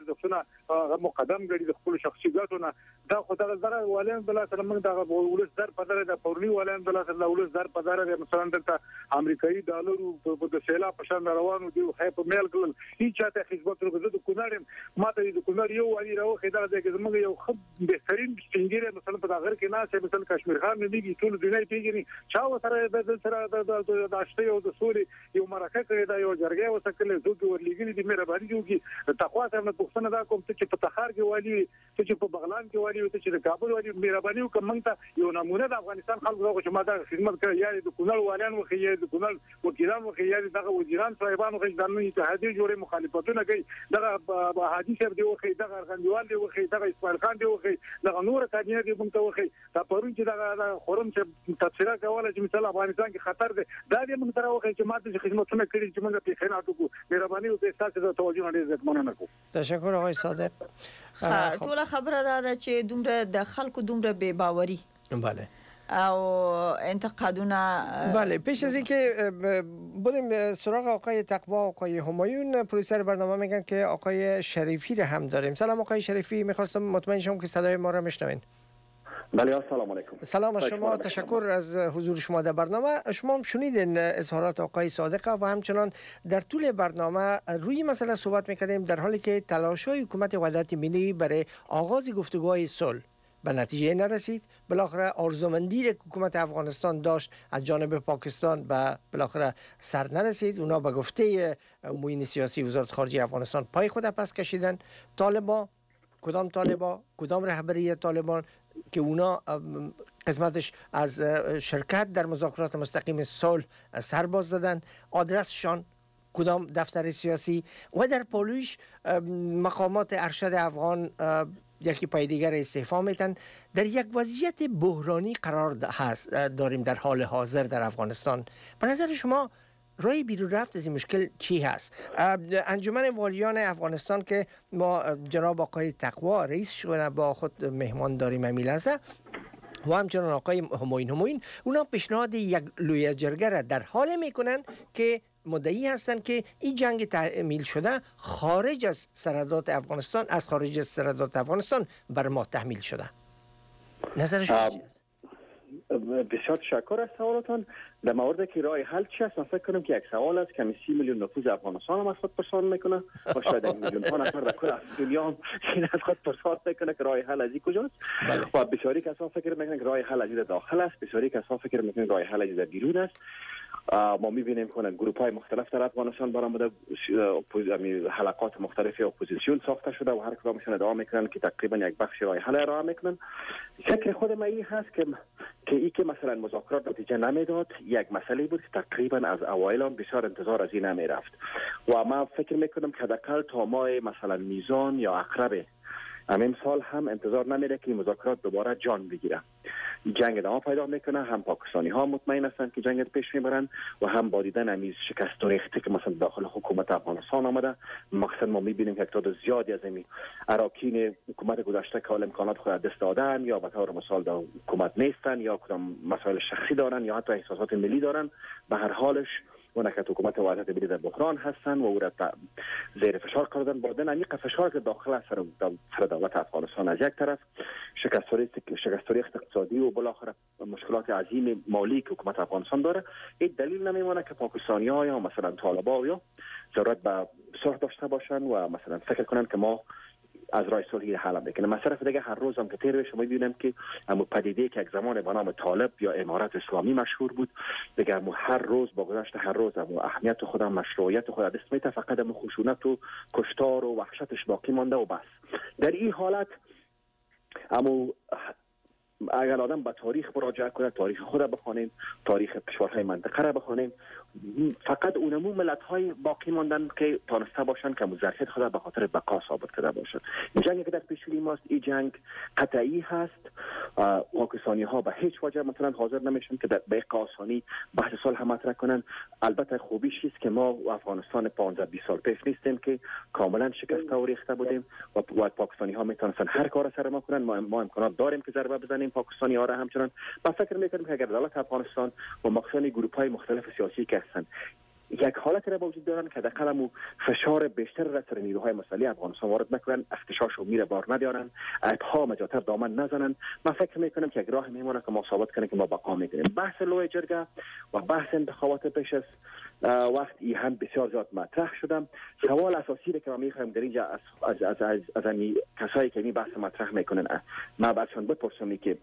ارزښتونه مقدم کړي د خپل شخصي ګټو نه دا خو دا ولین بل سره موږ دا ولس در پدره د پورنی ولین بل سره د ولس در پدره مثلا د امریکایي ډالرو په د سیلا په شان روانو دی خو په میل کول هیڅ چاته خدمت ورکړي د کونړ ماته د کونړ یو والی راوخه دا د موږ یو خب بهترین سپینګری مثلا په غر کې نه چې مثلا کشمیر خان نه دیږي ټول دنیا پیږي چا سره د سره د اشته یو د سوري یو مرکه کړی دا یو جرګه وسکل دوی ورلګي دي مهرباني وکړي تقوا سره نه پښتنه دا کوم چې په تخار کې والی چې په بغلان کې والی چې د کابل والی مهرباني وکړه موږ ته یو نمونه د افغانستان خلکو چې ما دا خدمت کړی یا د کونړ والیان وخی یا د کونړ وکیلان وخی یا دغه وزیران صاحبانو خو د نوې اتحادیه جوړې مخالفتونه کوي دغه حاجی صاحب دی وخی دغه ارغندوال دی وخی دغه اسماعیل خان دی وخی دغه نور کابینه دی موږ ته وخی دا پرون چې دغه خورم چې تفسیره کوله چې مثلا افغانستان کې خطر دی دا دې موږ سره وخی چې ماته خدمتونه کړي چې موږ په خیانت وکړو مهرباني وکړئ تاسو ته توجه نه عزت مننه کوم تشکر آقای صادق ټول خبره ده چې دومره د خلکو دومره بے باوري بله او انتقادونه بله پیش از اینکه بریم سراغ آقای تقوا آقای همایون پرویسر برنامه میگن که آقای شریفی رو هم داریم. سلام آقای شریفی، میخواستم مطمئن شم که صدای ما رو میشنوین. بله سلام علیکم. سلام از شما، تشکر از حضور شما در برنامه. شما هم شنیدین اظهارات آقای صادق و همچنان در طول برنامه روی مسئله صحبت میکردیم در حالی که تلاش‌های حکومت وحدت ملی برای آغاز گفتگوهای صلح به نتیجه نرسید. بالاخره آرزومندی که حکومت افغانستان داشت از جانب پاکستان به بالاخره سر نرسید. اونا به گفته معین سیاسی وزارت خارجه افغانستان پای خود پس کشیدن. طالبان، کدام رهبری طالبان که اونا قسمتش از شرکت در مذاکرات مستقیم صلح سر باز دادن، آدرسشان کدام دفتر سیاسی و در پالوش مقامات ارشد افغان یکی پای دیگر استعفا میتن. در یک وضعیت بحرانی قرار داریم در حال حاضر در افغانستان. به نظر شما راه بیرون رفت از این مشکل چی هست؟ انجمن والیان افغانستان که ما جناب آقای تقوا رئیس شون با خود مهمان داریم همین لحظه و همچنان آقای همایون اونا پیشنهاد یک لویه را در حال میکنن که مدعی هستند که این جنگ تعمیل شده خارج از سرحدات افغانستان بر ما تحمیل شده. نظر شما چی است؟ بسیار تشکر از سوالتان. در مورد که راه حل چی است، من فکر کنم که یک سوال است که 30 میلیون نفوذ افغانستان هم از خود پرسان میکنه و شاید 1 میلیون ها نفر در کل دنیا هم این از خود پرسان میکنه که راه حل از این کجاست. و بسیاری کسان فکر میکنن که راه حل از این داخل است، بسیاری کسان فکر میکنن راه حل از این بیرون است. ما میبینیم که گروه های مختلف در افغانستان برآمده، حلقات مختلفی اپوزیسیون ساخته شده و هر کدامشون ادعا میکنن که تقریبا یک بخش راه حل ارائه میکنن. فکر خود من این هست که ای که مثلا مذاکرات نتیجه نمیداد یک مسئله بود که تقریبا از اوایل هم بسیار انتظار از این نمیرفت و من فکر میکنم که حداقل تا ماه مثلا میزان یا عقرب همین سال هم انتظار نمیره که مذاکرات دوباره جان بگیره. جنگ ادامه پیدا میکنه، هم پاکستانی ها مطمئن هستند که جنگ پیش میبرن و هم با دیدن امیز شکست و ریختی که مثلا داخل حکومت افغانستان آمده، مقصد ما میبینیم که تعداد زیادی از این اراکین حکومت گذشته که امکانات خود دست دادن یا به طور مثال در حکومت نیستن یا کدام مسائل شخصی دارن یا حتی احساسات ملی دارن، به هر حالش اون که حکومت وحدت ملی در بحران هستن و او را زیر فشار قرار دادن. بردن عمیق فشار که داخل سر دولت افغانستان از یک طرف، شکستاری اقتصادی و بالاخره مشکلات عظیم مالی که حکومت افغانستان داره، این دلیل نمیمونه که پاکستانی‌ها یا مثلا طالبان یا ضرورت به صلح داشته باشن و مثلا فکر کنن که ما از راه صلحی حل میکنه. مثلا دیگه هر روز هم که تیر بشه میبینیم که همون پدیده که یک زمان به نام طالب یا امارت اسلامی مشهور بود، دیگه هر روز با گذشت هر روز هم اهمیت خودم مشروعیت خود دست میته، فقط هم خشونت و کشتار و وحشتش باقی مانده و بس. در این حالت اما اگر آدم به تاریخ مراجعه کنه، تاریخ خود بخونیم، تاریخ کشورهای منطقه را بخونیم، فقط اونمو ملت‌های باقی ماندن که تانسته باشن که ظرفیت خود به خاطر بقا ثابت کرده باشن. این جنگی که در پیش روی ماست، این جنگ قطعی هست. پاکستانی‌ها به هیچ وجه مثلا حاضر نمیشن که به آسانی بحث صلح مطرح کنن. البته خوبیش است که ما و افغانستان 15-20 سال پیش نیستیم که کاملا شکسته و ریخته بودیم و پاکستانی‌ها میتونن هر کار سر ما کنن. ما امکانات داریم که ضربه بزنیم پاکستانی‌ها را. همچنان با فکر می‌کنیم که اگر دولت افغانستان و مخصوصا گروه‌های مختلف سیاسی که هستند یک حالت را وجود دارن که حداقل فشار بیشتر را سر نیروهای مسلح افغانستان وارد نکنن، اختشاش و میره بار ندارن، ابها مجاتر دامن نزنن. من فکر میکنم که یک راه میمونه که ما ثابت کنیم که ما بقا میکنیم. بحث لوی جرگه و بحث انتخابات پیش از وقتی هم بسیار زیاد مطرح شدم. سوال اساسی که ما میخوایم در اینجا از کسایی که این بحث مطرح میکنن ما بازشون بپرسم که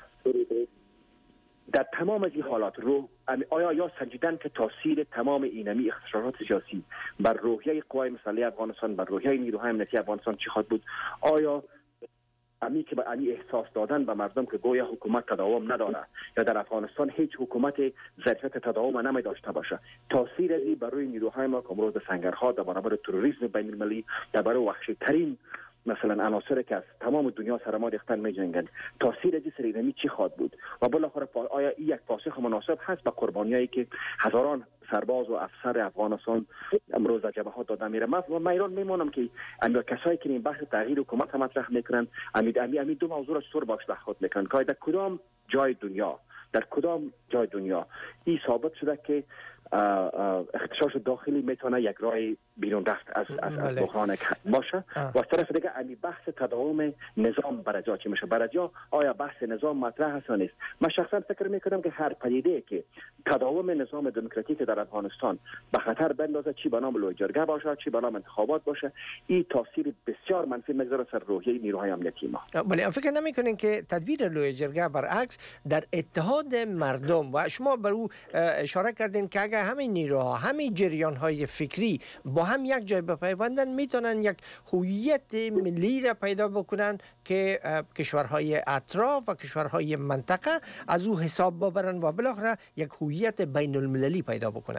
در تمام از این حالات رو آیا یا سنجیدن که تاثیر تمام اینمی اختشاشات سیاسی بر روحیه قوای مسلح افغانستان، بر روحیه نیروهای امنیتی افغانستان چی خواهد بود؟ آیا امی که به امی احساس دادن به مردم که گویا حکومت تداوم نداره یا در افغانستان هیچ حکومت ظرفیت تداوم نمی داشته باشه، تاثیر ازی بر روی نیروهای ما که امروز سنگرها در برابر تروریسم بین المللی، در برابر وحشی ترین مثلا عناصری که از تمام دنیا سر ما ریختن می جنگند، تاثیر ازی سر اینمی چی خواهد بود؟ و بالاخره آیا این یک پاسخ مناسب هست به قربانیایی که هزاران سرباز و افسر افغانستان امروز در جبهات داده میره؟ من ایران میمونم که اما کسایی که این بحث تغییر حکومت مطرح میکنن امی دو موضوع را چطور باش برخورد میکنن که در کدام جای دنیا این ثابت شده که اختشاش داخلی میتونه یک راه بیرون رفت از بحران باشه و از طرف دیگه امی بحث تداوم نظام برجا چی میشه؟ برجا آیا بحث نظام مطرح هست یا نیست؟ من شخصا فکر میکنم که هر پدیده که تداوم نظام دموکراتیک در افغانستان به خطر بندازه، چی به نام لوی جرگه باشه، چی به نام انتخابات باشه، این تاثیر بسیار منفی میگذاره سر روحیه نیروهای امنیتی ما. ولی فکر نمیکنین که تدبیر لوی جرگه برعکس در اتحاد مردم و شما بر او اشاره کردین که اگر همین نیروها، همین جریان‌های فکری با هم یک جای بپیوندن میتونن یک هویت ملی را پیدا بکنن که کشورهای اطراف و کشورهای منطقه از او حساب ببرن و بالاخره یک هویت بین المللی پیدا بکنن.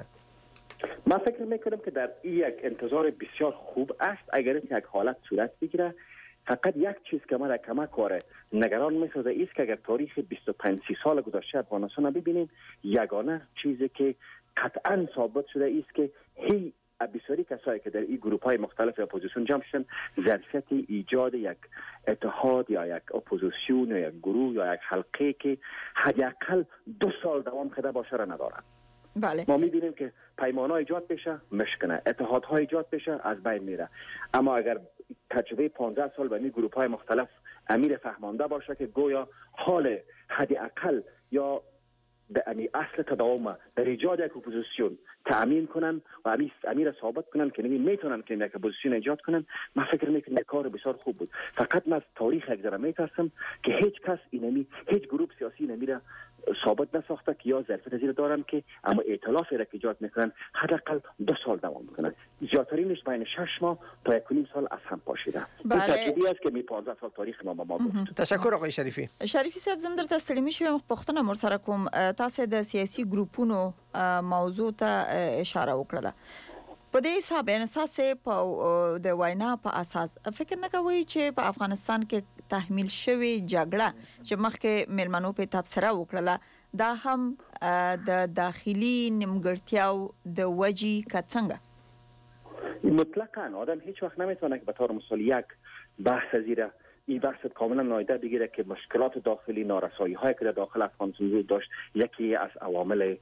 من فکر میکنم که در این یک انتظار بسیار خوب است اگر یک حالت صورت بگیره. فقط یک چیز که من را کمک کاره نگران میسازه ایست که اگر تاریخ 25-30 سال گذشته افغانستان را ببینیم، یگانه چیزی که قطعا ثابت شده ایست که هی بسیاری کسایی که در این گروپ های مختلف اپوزیسیون جمع شدن ظرفیت ایجاد یک اتحاد یا یک اپوزیسیون یا یک گروه یا یک حلقه که حداقل 2 سال دوام کرده باشه را ندارن. بله. ما می‌بینیم که پیمان‌ها ایجاد بشه مشکنه، اتحادها ایجاد بشه از بین میره. اما اگر تجربه 15 سال به این گروه‌های مختلف امیر فهمانده باشه که گویا حال حداقل یا اصل تداوم در ایجاد یک اپوزیسیون تأمین کنن و امیر ثابت کنن که میتونن که یک اپوزیسیون ایجاد کنن، من فکر میکنم کار بسیار خوب بود. فقط من از تاریخ یک ذره میترسم که هیچ کس هیچ گروه سیاسی نمیره ثابت نساخته که یا ظرفیت زیر دارن که اما ائتلافی را که ایجاد میکنن حداقل 2 سال دوام میکنن، زیادترینش بین 6 ماه تا 1.5 سال از هم پاشیده. این تجربه است که 15 سال تاریخ ما گفت. تشکر آقای شریفی. شریفی صاحب زم درته ستړي میشم پښتنه مر سره کوم تاسو د سیاسي ګروپونو موضوع ته اشاره وکړه. په دې حساب اساس په د وینا په اساس فکر نه کوي چې په افغانستان کې تحمیل شوی جګړه چې مخکې ملمنو په تبصره وکړه دا هم د داخلي نیمګړتیاو د وجې کڅنګه؟ مطلقاً آدم هیچ وقت نمیتونه که به طور مثال یک بحث زیره این بحث کاملا نادیده بگیره که مشکلات داخلی، نارسایی هایی که در داخل افغانستان وجود داشت یکی از عوامل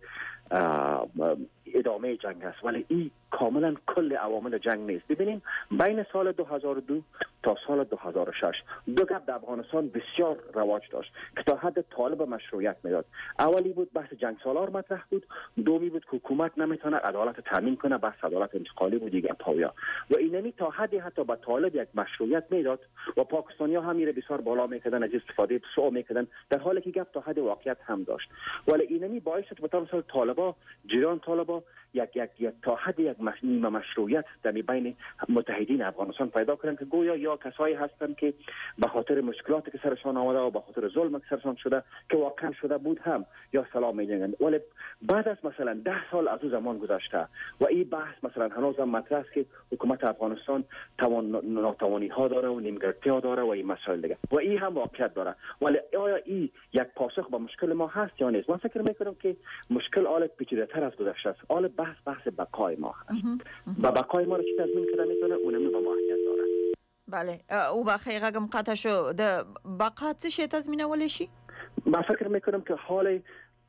ادامه جنگ است، ولی این کاملا کل عوامل جنگ نیست. ببینیم بین سال 2002 تا سال 2006 دو گپ در افغانستان بسیار رواج داشت که تا حد طالب مشروعیت میداد. اولی بود بحث جنگ سالار مطرح بود، دومی بود که حکومت نمیتونه عدالت تامین کنه، بحث عدالت انتقالی بود دیگه پاویا و اینمی تا حدی حتی به طالب یک مشروعیت میداد و پاکستانی‌ها هم میره بسیار بالا میکردن، از استفاده سوء میکردن، در حالی که گپ تا حد واقعیت هم داشت. ولی اینمی باعث شد به طور مثال طالبا جریان طالبا یک تا حد یک مشروعیت در بین متحدین افغانستان پیدا کردن که گویا یا کسایی هستند که به خاطر مشکلاتی که سرشان آمده و به خاطر ظلم که سرشان شده که واقعا شده بود هم یا سلام می‌جنگند. ولی بعد از مثلا 10 سال از اون زمان گذشته و این بحث مثلا هنوز هم مطرح است که حکومت افغانستان ناتوانی ها داره و نیمگرتی ها داره و این مسائل دیگه و این هم واقعیت داره. ولی آیا این یک پاسخ به مشکل ما هست یا نیست؟ من فکر می‌کنم که مشکل آل پیچیده‌تر از گذشته است. آل بحث بقای ما هست. با بقای ما رو چی تضمین کنه میتونه اونم با ماهیت داره. بله او بخی غم قطع شو د بقا څه شی تضمینولی شي؟ من فکر میکنم که حال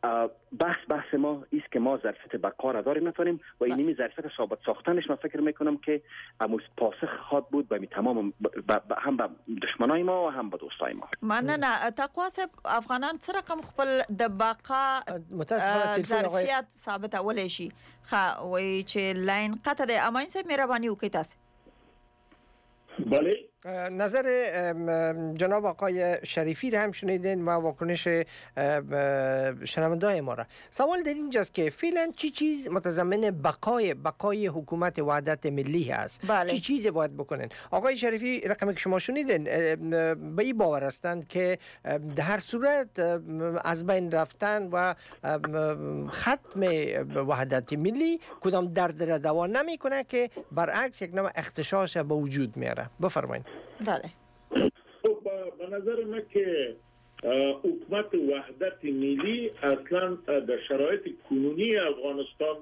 بحث ما است که ما ظرفیت بقا را داریم نتونیم و اینمی ظرفیت ثابت ساختنش من فکر میکنم که پاسخ خواد بود به تمام هم به دشمنای ما و هم به دوستای ما. مننه. تقوا صاحب، افغانان څه رقم خپل د بقا ظرفیت ثابت اولی شي؟ وای چې لاین قطع ده. امین صاحب مهرباني وکړئ تاسو. بله، نظر جناب آقای شریفی را هم شنیدین و واکنش شنونده‌های ما را. سوال در اینجاست که فعلا چی چیز متضمن بقای حکومت وحدت ملی است؟ چی چیزی باید بکنن؟ آقای شریفی رقمی که شما شنیدین به این باور هستند که در هر صورت از بین رفتن و ختم وحدت ملی کدام درد را دوا نمیکنه که برعکس یک نوع اختشاش به وجود میاره. بفرمایید. بله. به نظر من که حکومت وحدت ملی اصلا در شرایط کنونی افغانستان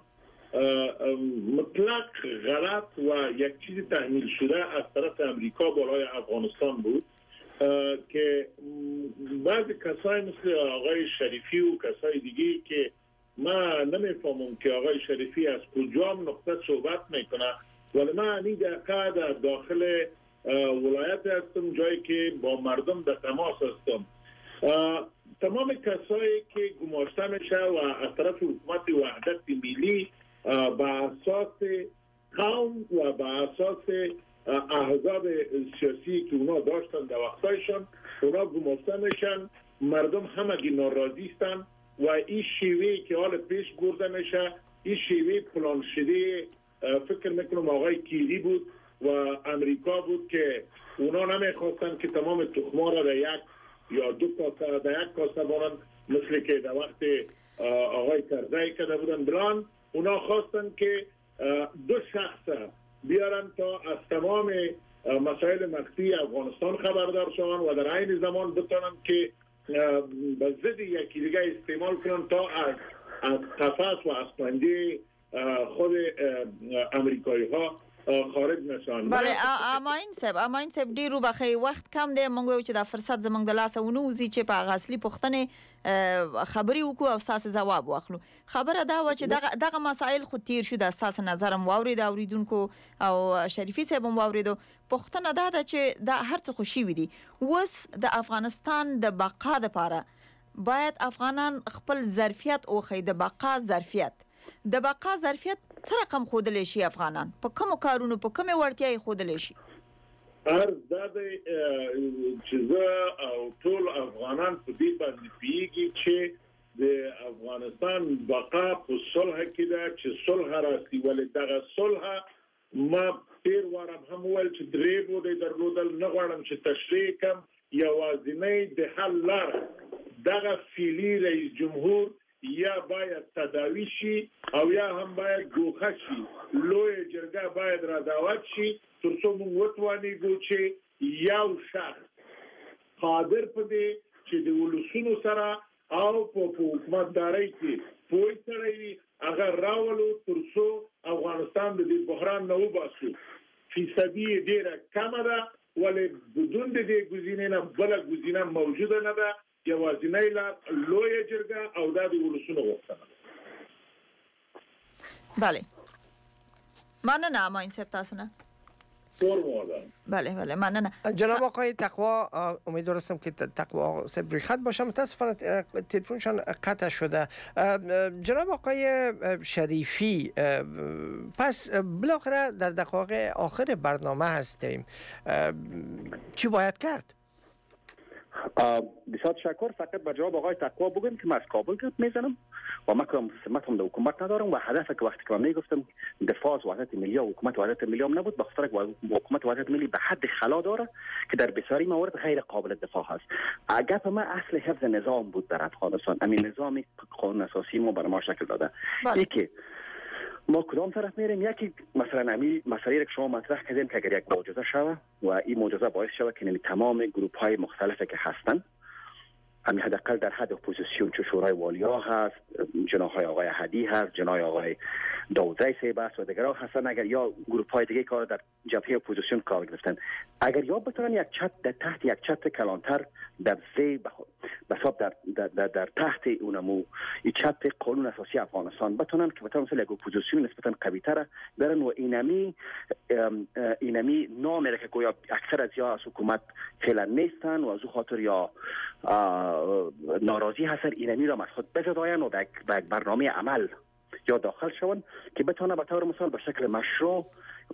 مطلق غلط و یک چیز تحمیل شده از طرف امریکا بالای افغانستان بود که بعضی کسای مثل آقای شریفی و کسای دیگه که من نمیفهمم که آقای شریفی از کجام نقطه صحبت میکنه، ولی من این دقیقه در داخل ولایت هستم، جایی که با مردم در تماس هستم. تمام کسایی که گماشته میشه و از طرف حکومت وحدت ملی به اساس قوم و به اساس احزاب سیاسی که اونا داشتن در وقتایشان اونا گماشته میشن. مردم همگی ناراضی هستند و این شیوهی که حال پیش برده میشه، این شیوه پلان شده، فکر میکنم آقای کیری بود و امریکا بود که اونا نمیخواستن که تمام تخما را در یک یا دو کاسه در یک کاسه بارن، مثل که در وقت آقای کرزی کرده بودن بلان. اونا خواستن که دو شخص بیارن تا از تمام مسائل مخفی افغانستان خبردار شوند و در عین زمان بتونن که به ضد یکی دیگه استعمال کنن تا از قفس و از پنجه خود امریکایی ها خارج نشان. بله. امین صاحب ډیرو بخې وخت کم دی، موږ چې دا فرصت زموږ د لاسه ونوځي چې په هغه اصلي پوښتنې خبرې وکړو او ستاسو ځواب واخلو. خبره دا وه چې دغه مسایل خو تیر شو، د ستاسو نظر هم واورېد اوریدونکو او شریفي صاحب هم واورېدو. پوښتنه دا ده چې دا هر څه خو شوي دي، اوس د افغانستان د بقا دپاره باید افغانان خپل ظرفیت وښیي. د بقا ظرفیت څه رقم ښودلی شي؟ افغانان په کومو کارونو په کومې وړتیاوې ښودلی شي؟ عرض دا دی چې زه او ټول افغانان په دې باندې پوهېږي چې د افغانستان بقا په صلح کې ده، چې صلح راسي. ولې دغه صلح ما تیر وار هم وویل چې درې بودې درلودل، نه غواړم چې تشریح کړم. یوازینۍ د حل لاره دغه فعلي رئیس جمهور یا باید تداوی شي او یا هم باید ګوښه شي. لویه جرګه باید را دعوت شي تر څو موږ وتوانېږو چې یو شخص قادر په دې چې د ولسونو سره او په حکومتدارۍ کې پوه سړی وي هغه راولو تر څو افغانستان د دې بحران نه وباسو. فیصدي یې ډېره کمه ده، ولې بدون د دې ګزینې نه بله ګزینه موجوده نه ده. یوازینۍ لار لویه جرګه او دا د ولسونو غوښتنه. بله. مننه امین صاحب تاسو نه. بله مننه. جناب آقای تقوا، امیدوارم که تقوا صاحب روی خط باشه، متاسفانه تلفنشان قطع شده. جناب آقای شریفی، پس بالاخره در دقایق آخر برنامه هستیم، چی باید کرد؟ بسیار تشکر. فقط به جواب آقای تقوا بگم که من از کابل گپ میزنم و من سمت هم در حکومت ندارم و هدف که وقتی که من میگفتم دفاع از وحدت ملی و حکومت وحدت ملی هم نبود، بخاطر که حکومت وحدت ملی به حد خلا داره که در بسیاری موارد غیر قابل دفاع هست. گپ من اصل حفظ نظام بود در افغانستان. همین نظامی قانون اساسی ما بر ما شکل داده. یکی ما کدام طرف میریم؟ یکی مثلا همین مسئله که شما مطرح کردین که اگر یک معجزه شوه و این معجزه باعث شوه که تمام گروپ های مختلفی که هستن، همین حداقل در حد اپوزیسیون چه شورای والیا هست، جناح آقای احدی هست، جناح آقای داوودزی صاحب است و دیگرها هستن، اگر یا گروپ های دیگه که در جبهه اپوزیسیون کار گرفتن، اگر یا بتونن یک چت در تحت یک چت کلانتر در زی بساب در تحت اونمو چت قانون اساسی افغانستان بتونن که بتونن مثل یک اپوزیسیون نسبتا قوی تر برن و اینمی نام که گویا اکثر از یا از حکومت فعلا نیستن و از خاطر یا ناراضی هستن اینمی را از خود بزداین و به برنامه عمل یا داخل شون که بتونه به طور مثال به شکل مشروع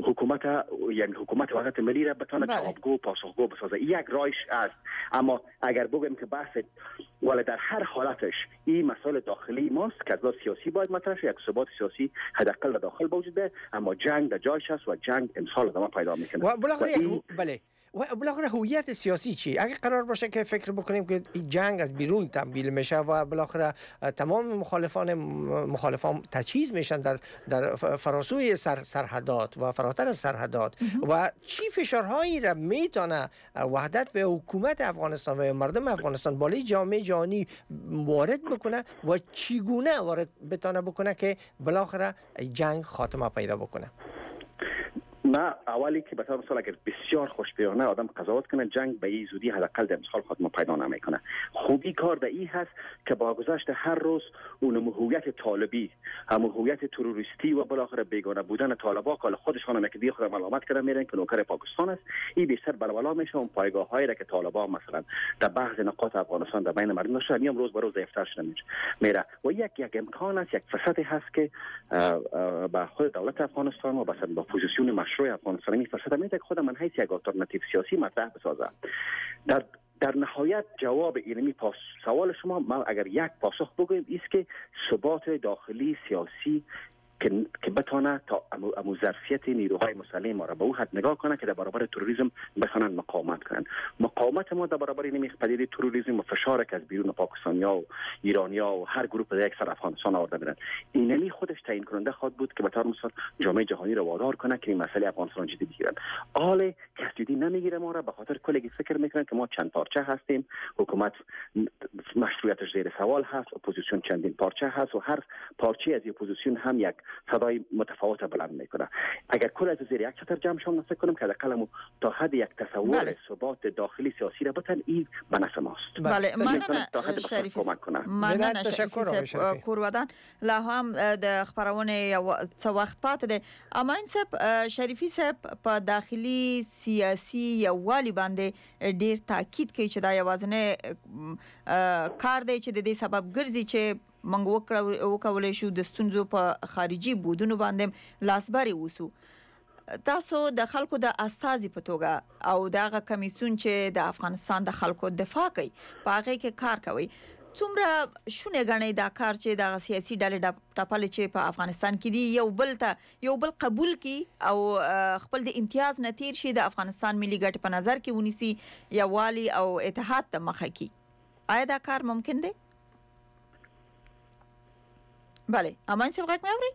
حکومت وحدت ملی را بتونه جوابگو و پاسخگو بسازه. یک رایش است، اما اگر بگیم که بحث ولی در هر حالتش این مسائل داخلی ماست که از سیاسی باید مطرح شه، یک ثبات سیاسی حداقل داخل وجود ده، اما جنگ در جایش است و جنگ امسال ادامه پیدا میکنه. و بالاخره و بالاخره هویت سیاسی چی؟ اگه قرار باشه که فکر بکنیم که جنگ از بیرون تمویل میشه و بالاخره تمام مخالفان تجهیز میشن در فراسوی سرحدات و فراتر از سرحدات و چی فشارهایی را میتونه وحدت و حکومت افغانستان و مردم افغانستان بالای جامعه جهانی وارد بکنه و چگونه وارد بتونه بکنه که بالاخره جنگ خاتمه پیدا بکنه؟ ما اولی که مثلا اگر بسیار خوشبینانه آدم قضاوت کنه جنگ به این زودی حداقل در امسال خاتمه پیدا نمیکنه. خوبی کار در این هست که با گذشت هر روز اون هویت طالبی، هم هویت تروریستی و بالاخره بیگانه بودن طالبا که خودشان هم که خود ملامت کردن میرن که نوکر پاکستان است، این بیشتر بلبلا میشه اون پایگاه‌هایی را که طالبا مثلا در بعض نقاط افغانستان در بین مردم داشته همین روز به روز ضعیف‌تر شده میره و یک امکان است، یک فرصتی هست که با خود دولت افغانستان و با پوزیشن مشروع افغانستان می فرصت میده که خود من حیث یک آلترناتیو سیاسی مطرح بسازه. در نهایت جواب اینمی سوال شما ما اگر یک پاسخ بگویم است که ثبات داخلی سیاسی که بتونه تا امو ظرفیت نیروهای مسلح ما را به او حد نگاه کنه که در برابر تروریسم بتونن مقاومت کنن. مقاومت ما در برابر این پدیده تروریسم و فشاری که از بیرون پاکستانیا و ایرانیا و هر گروه در یک سر افغانستان آورده میرن اینمی خودش تعیین کننده خواهد بود که به طور مثال جامعه جهانی را وادار کنه که این مسئله افغانستان جدی بگیرن. حال کس جدی نمیگیره ما را به خاطر کلی فکر میکنن که ما چند پارچه هستیم، حکومت مشروعیتش زیر سوال هست، اپوزیسیون چندین پارچه هست و هر پارچه از اپوزیسیون هم یک صدای متفاوت بلند میکنه. اگر کل از زیر یک چتر جمع شون فکر کنم که حداقل تا حد یک تصور ثبات داخلی سیاسی را بتن این به نفع ماست. بله مننه شریفی مننه شریفی کوروادان لا هم د خبرونه څه وخت پاتې ده اما ان سب شریفی صاحب په داخلي سیاسي یووالي باندې ډیر تاکید کوي چې دا یوازنه کار دی چې د دې سبب ګرځي چې منګ وکولای شو د ستونزو په خارجي بودونو باندې لاسبري وسو. تاسو د خلکو د استازي په توګه او دغه کمیسیون چې د افغانستان د خلکو دفاع کوي په هغه کې کار کوي، څومره شونه غنې دا کار چې د سیاسي ډلې ټاپل چې په افغانستان کې دی یو بل قبول کی او خپل د امتیاز نتیر شي د افغانستان ملي ګټ په نظر کې ونیسي یوالي او اتحاد ته مخه کی، آیا دا کار ممکن دی؟ بله امان صاحب غږ مې اوري؟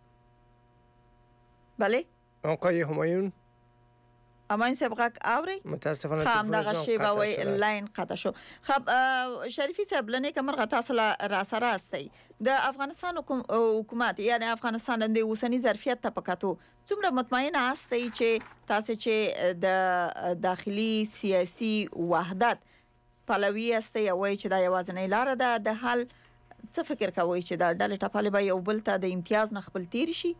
بله آقای همایون امان صاحب غږ اوري؟ متاسفانه خام دغه شی به لاین قطع شو. خب شریفی صاحب لنه کمر تاسو را سره استي د افغانستان حکومت یعنی افغانستان د اوسنی ظرفیت ته پکاتو څومره مطمئن استي چې تاسو چې د داخلي سیاسي وحدت پلوي استي وای چې دا یوازنی لار ده د حل څه فکر کوي چې دا ډلې ټاپلې به یو بل ته د امتیاز نه خپل تیر شي؟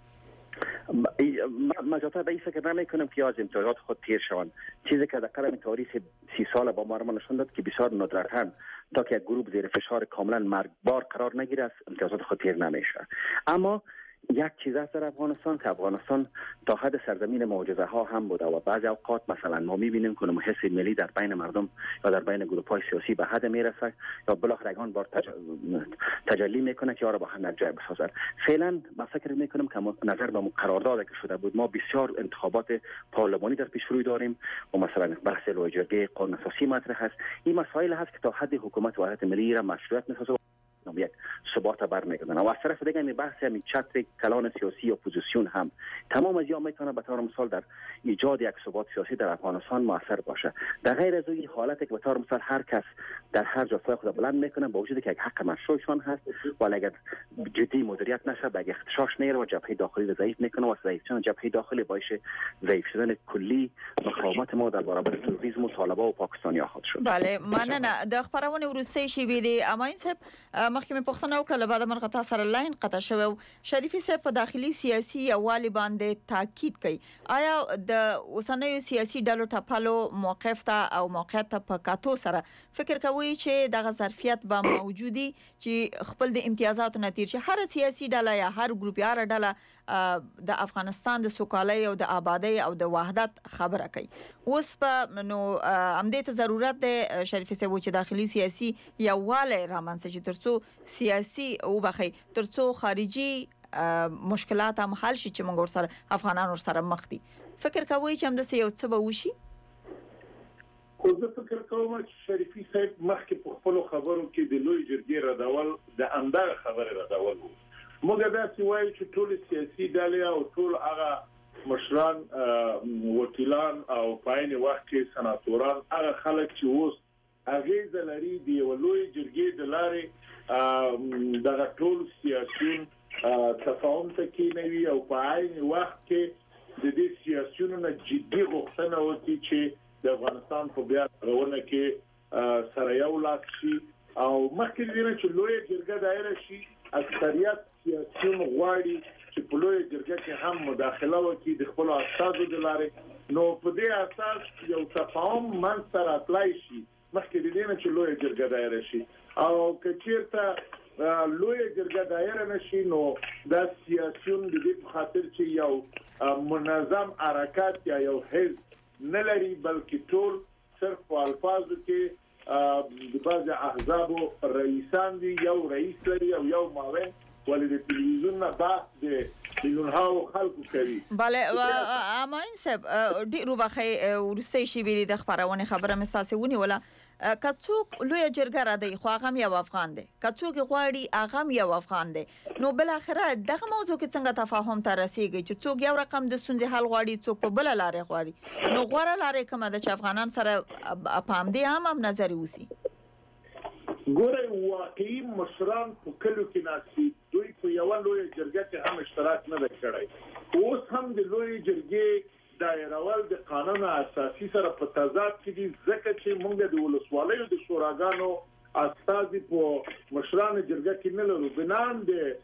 ما جاتا به این فکر نمی کنم که از امتیازات خود تیر شوند. چیزی که در قلم تاریخ 30 سال با ما نشون داد که بسیار ندرتاً تا که یک گروه زیر فشار کاملا مرگبار قرار نگیره از امتیازات خود تیر نمیشه. اما یک چیز است در افغانستان که افغانستان تا حد سرزمین معجزه ها هم بوده و بعضی اوقات مثلا ما میبینیم که حس ملی در بین مردم یا در بین گروه های سیاسی به حد میرسه یا بالاخره یگان بار تجلی میکنه که آره با هم نجای بسازن. فعلا من فکر میکنم که نظر به قرارداد که شده بود ما بسیار انتخابات پارلمانی در پیش روی داریم و مثلا بحث لوجرگی قانون اساسی مطرح هست. این مسائل هست که تا حد حکومت وحدت ملی را مشروعیت میسازه نام یک ثبات برمیگردن. و از طرف دیگه می بحث همین چتر کلان سیاسی اپوزیسیون هم تمام از میتونه به طور مثال در ایجاد یک ثبات سیاسی در افغانستان موثر باشه. در غیر از این حالتی که به طور مثال هر کس در هر جا سایه خود بلند میکنه با وجودی که یک حق مشروعشان هست، ولی اگر جدی مدیریت نشه به اختشاش میره و جبهه داخلی رو ضعیف میکنه و ضعیف شدن جبهه داخلی باعث ضعیف شدن کلی مقاومت ما در برابر تروریسم و طالبان و پاکستانیا خود شد. بله مننه. د خبرونه ورسته شي بيدي اماین صاحب مخکې مې پوښتنه وکړه بعد من قطع سره لاین قطع شوی. شریفي صاحب په داخلي سیاسي یووالي باندې تاکید کوي. آیا د اوسنیو سیاسي ډلو ټاپلو موقف ته او موقعیت ته په کاتو سره فکر کوي چې دغه ظرفیت به موجودي چې خپل د امتیازاتو نتیجه شي؟ هر سیاسي ډله یا هر ګروپ یا ډله د افغانستان د سوکالۍ او د آبادی او د وحدت خبره کوي. اوس په نو همدې ته ضرورت دی شریفي صاحب چې داخلي سیاسي یووالی رامنځته شي ترڅو سیاسي او بخي ترڅو خارجي مشکلات هم حل شي چې موږ سره افغانان سره مخ دي. فکر کوي چې هم د یو څه به وشي؟ خو زه فکر کوم چې شریفي صاحب مخکې په خپل خبرو کې د لوی جرګې ردول د اندغه خبره ردول وو. موږ دا چې وایو چې ټول سیاسي ډلې او ټول هغه مشران وکیلان او پاین وخت کې سناتوران هغه خلک چې اوس هغه زلري دی ولوي جرګې د لارې دغه ټول سیاسيون تفاهم ته کې نوي او پاین وخت کې د دې سیاسيونو نه جدي غوښتنه وکړي چې د افغانستان په بیا غوونه کې سره یو لاس شي او مخکې دې چې لوی جرګه دایره شي. اکثریت سیاسيون غواړي چې په لوی جرګه کې هم مداخله وکړي د خپل اساسو د لارې، نو په دې اساس یو تفاهم من سره اطلاع شي مخکې دې چې لوی جرګه دایره شي. او کچیرته لوی جرګه دایره نشي نو د سیاسيون د دې په خاطر چې یو منظم حرکت یا یو حزب نه لري بلکې ټول صرف په الفاظو کې د بعض احزاب رئیسان دي، یو رئیس لري او یو معاون ولې د تلویزیون نه بعد د میلیون‌ها خلکو کوي. بله اماین صاحب ډیرو بخي ورسته شي ویلي د خبرونه خبره مساسونی ولا کڅوک لوی جرګه را دی خو هغه یو افغان دی، کڅوک غواړي هغه یو افغان دی. نو بل اخره دغه موضوع کې څنګه تفاهم ته رسیږي چې څوک یو رقم د سنځ حل غواړي څوک په بل لارې غواړي؟ نو غوړه لارې کومه د افغانان سره پام دی هم نظر وسی. ګوره واقعي مشران په کلو کې ناسي دوی په یو لوی جرګه کې هم اشتراک نه کړی. اوس هم د لوی جرګې دایرهوال د قانون اساسي سره په تضاد کې دي ځکه چې موږ د ولسوالیو د شوراګانو اساسي په مشران جرګه کې نه لرو. بنان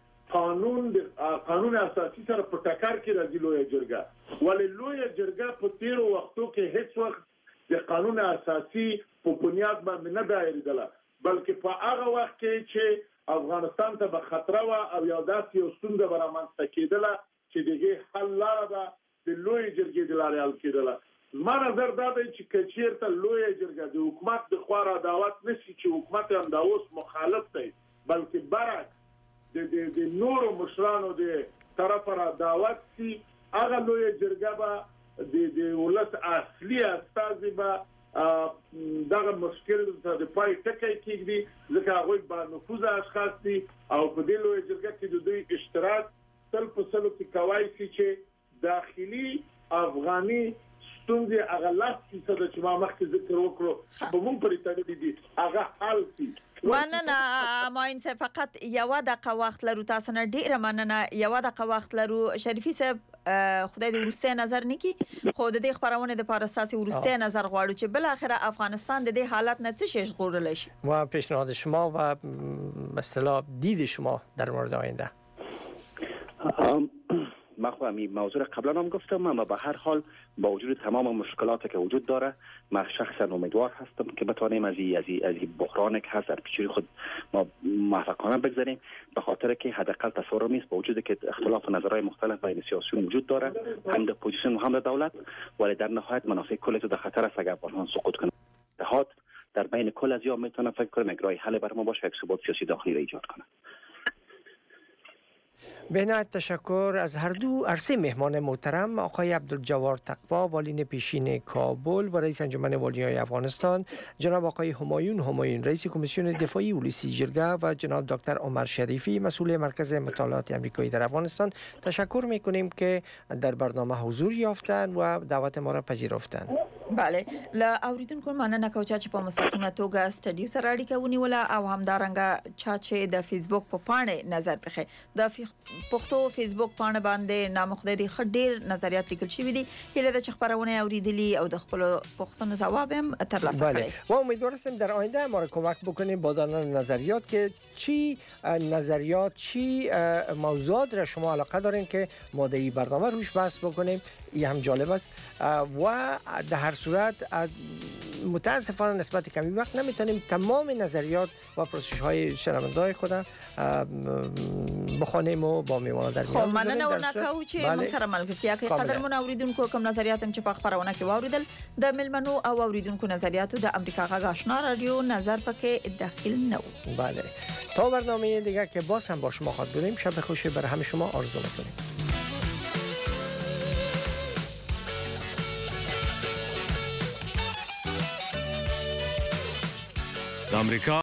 د قانون اساسي سره په ټکر کې راځي لوی جرګه، ولې لوی جرګه په تیرو وختو کې هیڅ وخت د قانون اساسي په بنیاد باندې نه دایریدله، بلکې په هغه وخت کې چې افغانستان ته به خطر و او یو داسې یو ستونزه برامنځته کېدله چې دغه حل لاره به د لوی جرګې د لارې حل کېدله. زما نظر دا دی چې کچیرته لوی جرګه د حکومت د خوا را دعوت نشي چې حکومت هم دا اوس مخالف دی، بلکې برعکس د نورو مشرانو د طرف را دعوت سي، هغه لوی جرګه به د ولس اصلي استازي به دغه مشکل د پای ټکی کېږي ځکه هغوی با نفوذ اشخاص دي او په دې لوی جرګه کې د دوی اشتراک تل په سلو کې کوي چې داخلي افغاني ستونزې هغه 10% چې ما مخکې ذکر وکړو په موږ پرې تړلې دي هغه حل شي. مننه اماین صاحب، فقط یو دقیقه وخت لرو، تاسو نه ډیره مننه. یو دقیقه وخت لرو. شریفي صاحب خدای دې ورسته نظر نکي خو د دې خبرونه د پارستاسي ورسته نظر غواړو چې بل اخره افغانستان د دې حالت نه څه شي ژغورل شي و پیشنهاد شما و به اصطلاح دید شما در مورد آینده. ما خو همین موضوع قبلا هم گفتم، اما به هر حال با وجود تمام مشکلاتی که وجود داره من شخصا امیدوار هستم که بتوانیم از این بحرانی که هست در پیش خود ما موفقانه بگذاریم، به خاطر که حداقل تصور نیست با وجود که اختلاف نظرهای مختلف بین سیاسیون وجود داره، هم در اپوزیسیون و هم در دولت، ولی در نهایت منافع کل تو در خطر است اگر بحران سقوط کنه. اتحاد در بین کل از یا میتونه فکر کنم اگرای حل بر ما باشه، یک ثبات سیاسی داخلی را ایجاد کنه. به نهایت تشکر از هر سه مهمان محترم، آقای عبدالجبار تقوا والی پیشین کابل و رئیس انجمن والیای افغانستان، جناب آقای همایون رئیس کمیسیون دفاعی ولسی جرگه و جناب دکتر عمر شریفی مسئول مرکز مطالعات آمریکایی در افغانستان تشکر میکنیم که در برنامه حضور یافتن و دعوت ما را پذیرفتن. بله، لا اوریدونکو مننه کوم چې په مستقیمه توګه سټډیو سره اړیکه ونیوله او همدارنګه چا چې د فیسبوک په پاڼه نظر پخې د پښتو فیسبوک پاڼه باندې نامخدای دي خډیر نظریات لیکل شوی دي. هله د خبرونه اوریدلی او د خپل پښتون جواب هم ترلاسه کړي. و امیدوار هستیم در آینده ما را کمک بکنیم با دادن نظریات که چی نظریات چی موضوعات را شما علاقه دارین که ما در این برنامه روش بحث بکنیم. این هم جالب است و در هر صورت متاسفانه نسبت کمی وقت نمیتونیم تمام نظریات و پرسش های شنونده‌های خود بخوانیم و با میوان در میان بذاریم. مننه ورنکو چې موږ سره ملګرتیا کوي. قدرمن اوریدونکو کوم نظریات هم چې په خبرونه کې واوریدل د ملمنو او اوریدونکو نظریاتو د امریکا غږ آشنا رادیو نظر پکې داخل نه و. بله، تا برنامه دیگه که باز هم با شما خواهد بودیم، شب خوشی برای همه شما آرزو می‌کنیم. امریکا